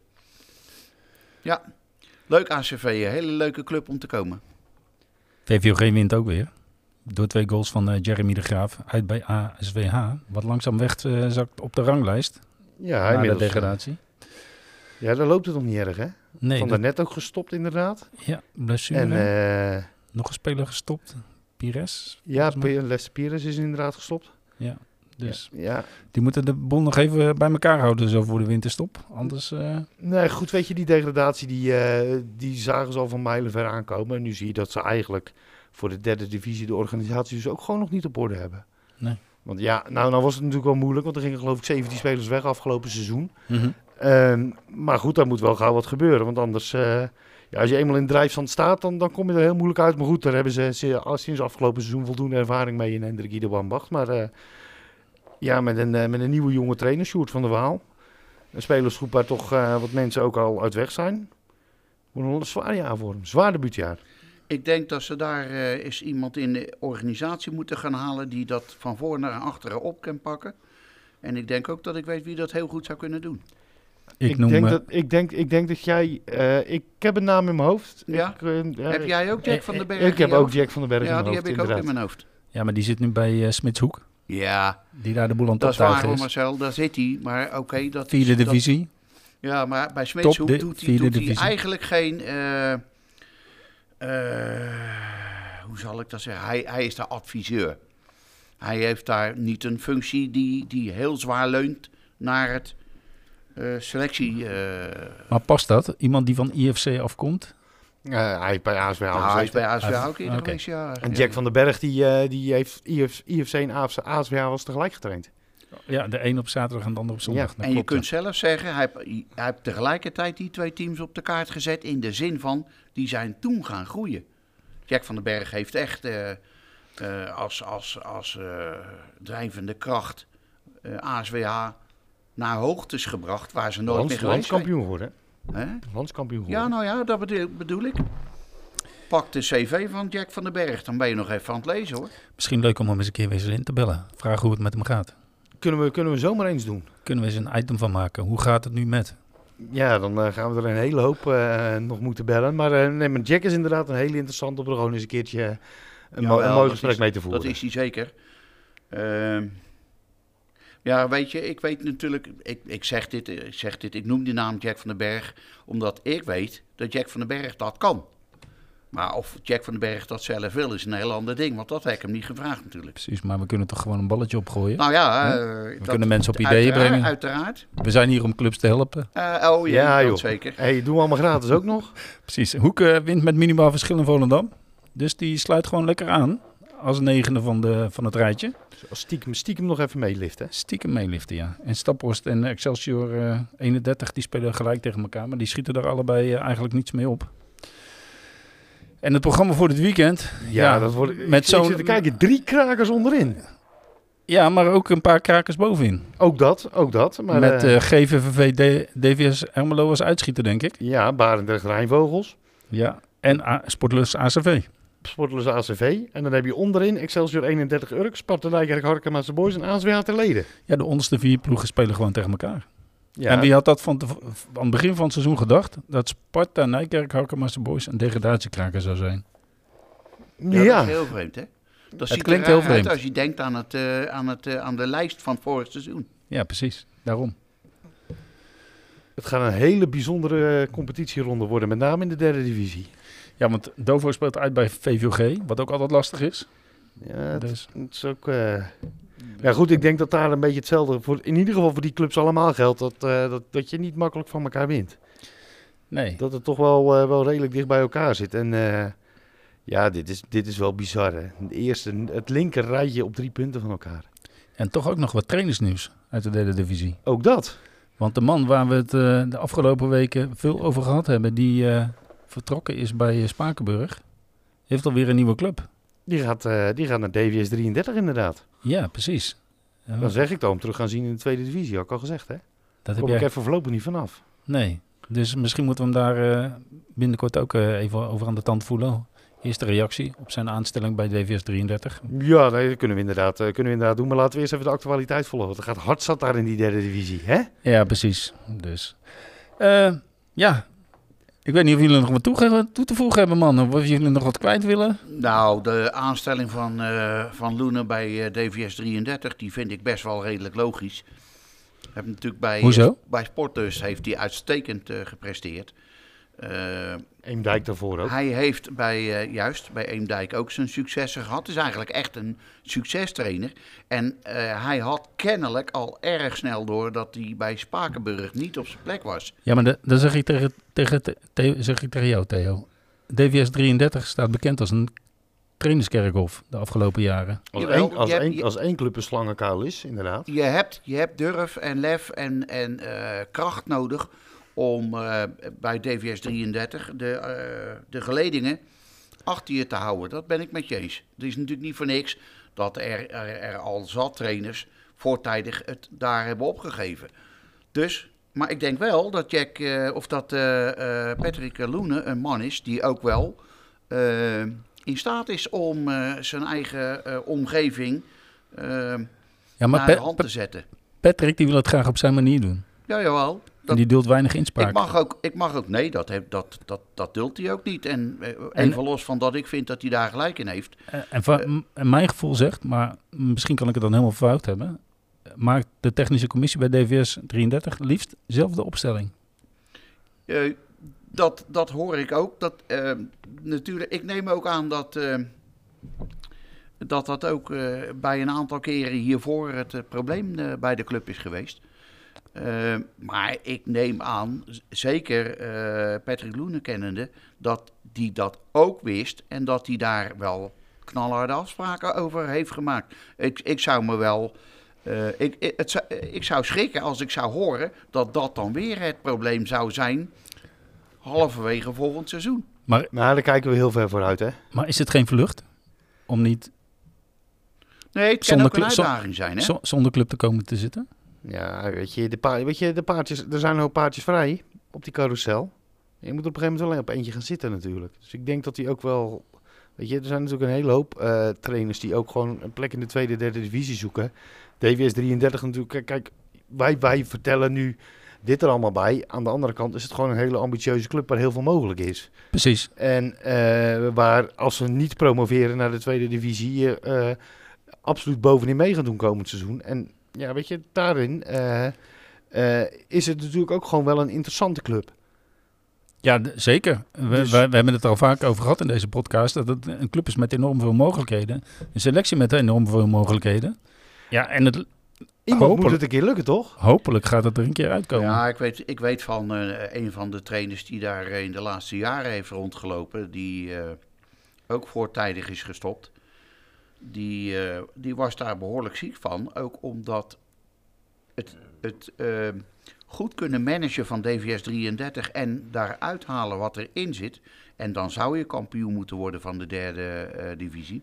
Ja, leuk A C V, een hele leuke club om te komen. V V O G wint ook weer. Door twee goals van uh, Jeremy de Graaf uit bij A S W H. Wat langzaam weg uh, zakt op de ranglijst. Ja, na de inmiddels. degradatie. Ja, daar loopt het nog niet erg, hè? Nee, van dat... daarnet ook gestopt, inderdaad. Ja, blessure. En uh... nog een speler gestopt. Pires. Ja, Lester Pires is inderdaad gestopt. Ja, dus ja, ja. Die moeten de bond nog even bij elkaar houden zo voor de winterstop. Anders... Uh... Nee, goed, weet je, die degradatie die, uh, die zagen ze al van mijlenver aankomen. En nu zie je dat ze eigenlijk voor de derde divisie de organisatie dus ook gewoon nog niet op orde hebben. Nee. Want ja, nou, nou was het natuurlijk wel moeilijk, want er gingen geloof ik zeventien spelers weg afgelopen seizoen. Mm-hmm. Um, maar goed, daar moet wel gauw wat gebeuren, want anders... Uh, Ja, als je eenmaal in de drijfstand staat, dan, dan kom je er heel moeilijk uit. Maar goed, daar hebben ze, ze sinds afgelopen seizoen voldoende ervaring mee in Hendrik Ieder Wambacht. Maar uh, ja, met een, uh, met een nieuwe jonge trainer, Sjoerd van der Waal. Een spelersgroep waar toch uh, wat mensen ook al uit weg zijn. Wordt een zwaar jaar voor hem, zwaar debuutjaar. Ik denk dat ze daar uh, eens iemand in de organisatie moeten gaan halen die dat van voor naar achteren op kan pakken. En ik denk ook dat ik weet wie dat heel goed zou kunnen doen. Ik, ik, noem, denk uh, dat, ik, denk, ik denk dat jij... Uh, ik heb een naam in mijn hoofd. Ja? Ik, uh, uh, heb jij ook Jack van den Berg? Ik, ik heb ook hoofd? Jack van den Berg ja, in mijn hoofd. Ja, die heb ik inderdaad. ook in mijn hoofd. Ja, maar die zit nu bij uh, Smitshoek. Ja. Die daar de boel aan het dat is waar, optuigen is. Marcel. Daar zit hij. Maar oké. Okay, dat Vierde is, divisie. Dat, ja, maar bij Smitshoek de, doet, hij, doet hij divisie. eigenlijk geen... Uh, uh, hoe zal ik dat zeggen? Hij, hij is daar adviseur. Hij heeft daar niet een functie die, die heel zwaar leunt naar het... Uh, selectie. Uh... Maar past dat? Iemand die van I F C afkomt? Uh, hij is bij A S W H. Ja, hij is bij A S W H ook eerder okay. geweest, ja. En Jack ja. van den Berg, die, uh, die heeft I F C en A S W H was tegelijk getraind. Ja, de een op zaterdag en de ander op zondag. Ja. En je kunt zelf zeggen, hij heeft, hij heeft tegelijkertijd die twee teams op de kaart gezet in de zin van, die zijn toen gaan groeien. Jack van den Berg heeft echt uh, uh, als, als, als uh, drijvende kracht uh, A S W H naar hoogtes gebracht waar ze nooit Lands, meer geweest zijn. Landskampioen geworden. Hè? Landskampioen geworden. Ja, nou ja, dat bedoel, bedoel ik. Pak de cv van Jack van den Berg, dan ben je nog even aan het lezen, hoor. Misschien leuk om hem eens een keer weer in te bellen. Vragen hoe het met hem gaat. Kunnen we, kunnen we zomaar eens doen. Kunnen we eens een item van maken. Hoe gaat het nu met? Ja, dan uh, gaan we er een hele hoop uh, nog moeten bellen. Maar, uh, nee, maar Jack is inderdaad een hele interessant om er gewoon eens een keertje uh, een, ja, mo- wel, een mooi gesprek is, mee te voeren. Dat is hij zeker. Uh, ja, weet je, ik weet natuurlijk, ik, ik, zeg dit, ik zeg dit, ik noem die naam Jack van den Berg, omdat ik weet dat Jack van den Berg dat kan. Maar of Jack van den Berg dat zelf wil, is een heel ander ding, want dat heb ik hem niet gevraagd natuurlijk. Precies, maar we kunnen toch gewoon een balletje opgooien? Nou ja, ja? Uh, we dat, kunnen mensen op ideeën uiteraard, brengen. Uiteraard. We zijn hier om clubs te helpen. Uh, oh ja, ja dat joh. zeker. Hey, doen we allemaal gratis ook nog. Precies. Hoek uh, wint met minimaal verschil in Volendam. Dus die sluit gewoon lekker aan als negende van, de, van het rijtje. Dus stiekem, stiekem nog even meeliften. Stiekem meeliften, ja. En Staphorst en Excelsior uh, eenendertig, die spelen gelijk tegen elkaar. Maar die schieten er allebei uh, eigenlijk niets mee op. En het programma voor dit weekend. Ja, ja dat wordt. Met ik zo'n. zit te kijken, drie krakers onderin. Ja, maar ook een paar krakers bovenin. Ook dat, ook dat. Maar, Met uh, uh, G V V V D, DVS Ermelo als uitschieter, denk ik. Ja, Barendrecht Rijnvogels. Ja, en A- Sportlust A C V. Sportlust A C V. En dan heb je onderin Excelsior eenendertig Urk, Sparta Nijkerk, Harkemaarse Boys en A S W H ter Leden. Ja, de onderste vier ploegen spelen gewoon tegen elkaar. Ja. En wie had dat van, te, van het begin van het seizoen gedacht? Dat Sparta, Nijkerk, Harkemaarse Boys een degradatiekraker zou zijn. Ja, Ja. dat is heel vreemd, hè? Dat Het ziet klinkt er heel uit vreemd. als je denkt aan, het, uh, aan, het, uh, aan de lijst van vorig seizoen. Ja, precies. Daarom. Het gaat een hele bijzondere uh, competitieronde worden, met name in de derde divisie. Ja, want Dovo speelt uit bij V V O G, wat ook altijd lastig is. Ja, het, Dus. het is ook... Uh... Ja goed, ik denk dat daar een beetje hetzelfde, voor, in ieder geval voor die clubs allemaal geldt, dat, uh, dat, dat je niet makkelijk van elkaar wint. Nee. Dat het toch wel, uh, wel redelijk dicht bij elkaar zit. En uh, ja, dit is, dit is wel bizar, hè. De eerste, het linker rijtje op drie punten van elkaar. En toch ook nog wat trainersnieuws uit de derde divisie. Ook dat. Want de man waar we het uh, de afgelopen weken veel over gehad hebben, die uh, vertrokken is bij uh, Spakenburg, heeft alweer een nieuwe club. Die gaat, uh, die gaat naar D V S drieëndertig inderdaad. Ja, precies. Uh, Dan zeg ik dan, hem terug gaan zien in de tweede divisie, had ik al gezegd, hè? Dat Daar heb kom jij... ik even voorlopig niet vanaf. Nee, dus misschien moeten we hem daar uh, binnenkort ook uh, even over aan de tand voelen. Eerste reactie op zijn aanstelling bij D V S drieëndertig. Ja, nee, dat kunnen we, inderdaad, uh, kunnen we inderdaad doen. Maar laten we eerst even de actualiteit volgen. Want er gaat hard zat daar in die derde divisie, hè? Ja, precies. Dus, uh, ja... Ik weet niet of jullie nog wat toe, toe te voegen hebben, man. Of of jullie nog wat kwijt willen? Nou, de aanstelling van, uh, van Loenen bij uh, D V S drieëndertig, die vind ik best wel redelijk logisch. Heb natuurlijk bij, Hoezo? Uh, bij Sportus heeft hij uitstekend uh, gepresteerd. Uh, Eemdijk daarvoor ook. Hij heeft bij, uh, juist bij Eemdijk ook zijn successen gehad. Het is eigenlijk echt een succestrainer. En uh, hij had kennelijk al erg snel door dat hij bij Spakenburg niet op zijn plek was. Ja, maar de, dan zeg ik tegen, tegen, te, zeg ik tegen jou, Theo. D V S drieëndertig staat bekend als een trainerskerkhof de afgelopen jaren. Als, Jawel, één, als, je één, hebt- als één club een slangenkuil is, inderdaad. Je hebt, je hebt durf en lef en, en uh, kracht nodig om uh, bij D V S drieëndertig de, uh, de geledingen achter je te houden. Dat ben ik met je eens. Het is natuurlijk niet voor niks dat er, er, er al zat trainers voortijdig het daar hebben opgegeven. Dus, maar ik denk wel dat Jack, uh, of dat uh, uh, Patrick Loenen een man is die ook wel uh, in staat is om uh, zijn eigen uh, omgeving uh, Ja, maar naar de Pa- hand Pa- te zetten. Patrick die wil het graag op zijn manier doen. Ja, jawel. En die duldt weinig inspraak. Ik mag ook, ik mag ook nee, dat, heb, dat, dat, dat dult hij ook niet. En eh, En- even los van dat ik vind dat hij daar gelijk in heeft. En, en, va- m- en mijn gevoel zegt, maar misschien kan ik het dan helemaal fout hebben, maakt de technische commissie bij D V S drieëndertig liefst dezelfde opstelling. Eh, dat, dat hoor ik ook. Dat, eh, natuurlijk, ik neem ook aan dat eh, dat, dat ook eh, bij een aantal keren hiervoor het eh, probleem eh, bij de club is geweest. Uh, maar ik neem aan, z- zeker uh, Patrick Loenen kennende, dat die dat ook wist en dat hij daar wel knalharde afspraken over heeft gemaakt. Ik, ik zou me wel, uh, ik, ik, het zou, ik zou schrikken als ik zou horen dat dat dan weer het probleem zou zijn halverwege volgend seizoen. Maar, Nou, daar kijken we heel ver vooruit, hè? maar is het geen vlucht om niet Nee, het kan Zonder ook een cl- zo- uitdaging zijn, hè? zo- zonder club te komen te zitten? Ja, weet je, de, pa- weet je, de paardjes, er zijn een hoop paardjes vrij op die carousel. Je moet op een gegeven moment wel alleen op eentje gaan zitten natuurlijk. Dus ik denk dat hij ook wel... Weet je, er zijn natuurlijk een hele hoop uh, trainers die ook gewoon een plek in de tweede, derde divisie zoeken. D V S drieëndertig natuurlijk, kijk, kijk wij, wij vertellen nu dit er allemaal bij. Aan de andere kant is het gewoon een hele ambitieuze club waar heel veel mogelijk is. Precies. En uh, waar als ze niet promoveren naar de tweede divisie, je uh, absoluut bovenin mee gaan doen komend seizoen. En ja, weet je, daarin uh, uh, is het natuurlijk ook gewoon wel een interessante club. Ja, d- zeker. We, Dus- we, we hebben het er al vaak over gehad in deze podcast, dat het een club is met enorm veel mogelijkheden. Een selectie met enorm veel mogelijkheden. Ja, en het, Iemand Hopelijk. moet het een keer lukken, toch? hopelijk gaat het er een keer uitkomen. Ja, ik weet, ik weet van uh, een van de trainers die daar uh, in de laatste jaren heeft rondgelopen, die uh, ook voortijdig is gestopt. Die, uh, die was daar behoorlijk ziek van, ook omdat het, het uh, goed kunnen managen van D V S drieëndertig en daar uithalen wat erin zit. En dan zou je kampioen moeten worden van de derde uh, divisie.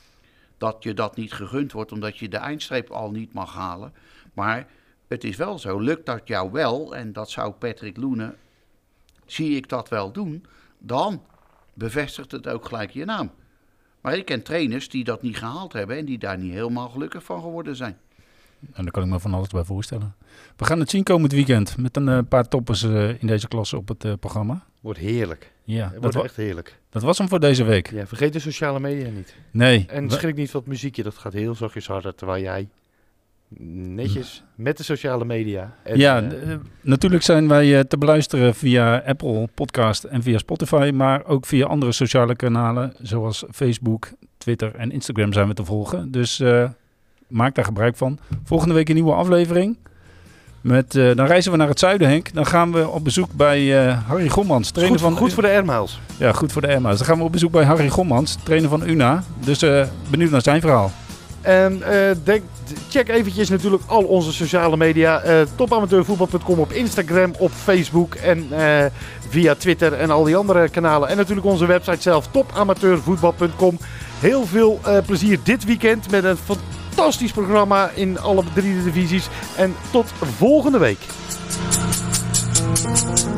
Dat je dat niet gegund wordt, omdat je de eindstreep al niet mag halen. Maar het is wel zo, lukt dat jou wel, en dat zou Patrick Loenen, zie ik dat wel doen, dan bevestigt het ook gelijk je naam. Maar ik ken trainers die dat niet gehaald hebben en die daar niet helemaal gelukkig van geworden zijn. En daar kan ik me van alles bij voorstellen. We gaan het zien komend weekend met een uh, paar toppers uh, in deze klasse op het uh, programma. Wordt heerlijk. Ja, Het dat, wordt wa- echt heerlijk. dat was hem voor deze week. Ja, vergeet de sociale media niet. Nee. En we- schrik niet van het muziekje, dat gaat heel zachtjes harder, terwijl jij... netjes met de sociale media. En, ja, uh, uh, natuurlijk zijn wij uh, te beluisteren via Apple Podcast en via Spotify, maar ook via andere sociale kanalen zoals Facebook, Twitter en Instagram zijn we te volgen. Dus uh, maak daar gebruik van. Volgende week een nieuwe aflevering. Met, uh, dan reizen we naar het zuiden, Henk. Dan gaan we op bezoek bij uh, Harry Gommans. Trainer goed, van goed voor de Airmiles. Ja, goed voor de Airmiles. Dan gaan we op bezoek bij Harry Gommans, trainer van U N A. Dus uh, benieuwd naar zijn verhaal. En uh, denk, check eventjes natuurlijk al onze sociale media. Uh, topamateurvoetbal punt com op Instagram, op Facebook en uh, via Twitter en al die andere kanalen. En natuurlijk onze website zelf, topamateurvoetbal punt com. Heel veel uh, plezier dit weekend met een fantastisch programma in alle drie de divisies. En tot volgende week.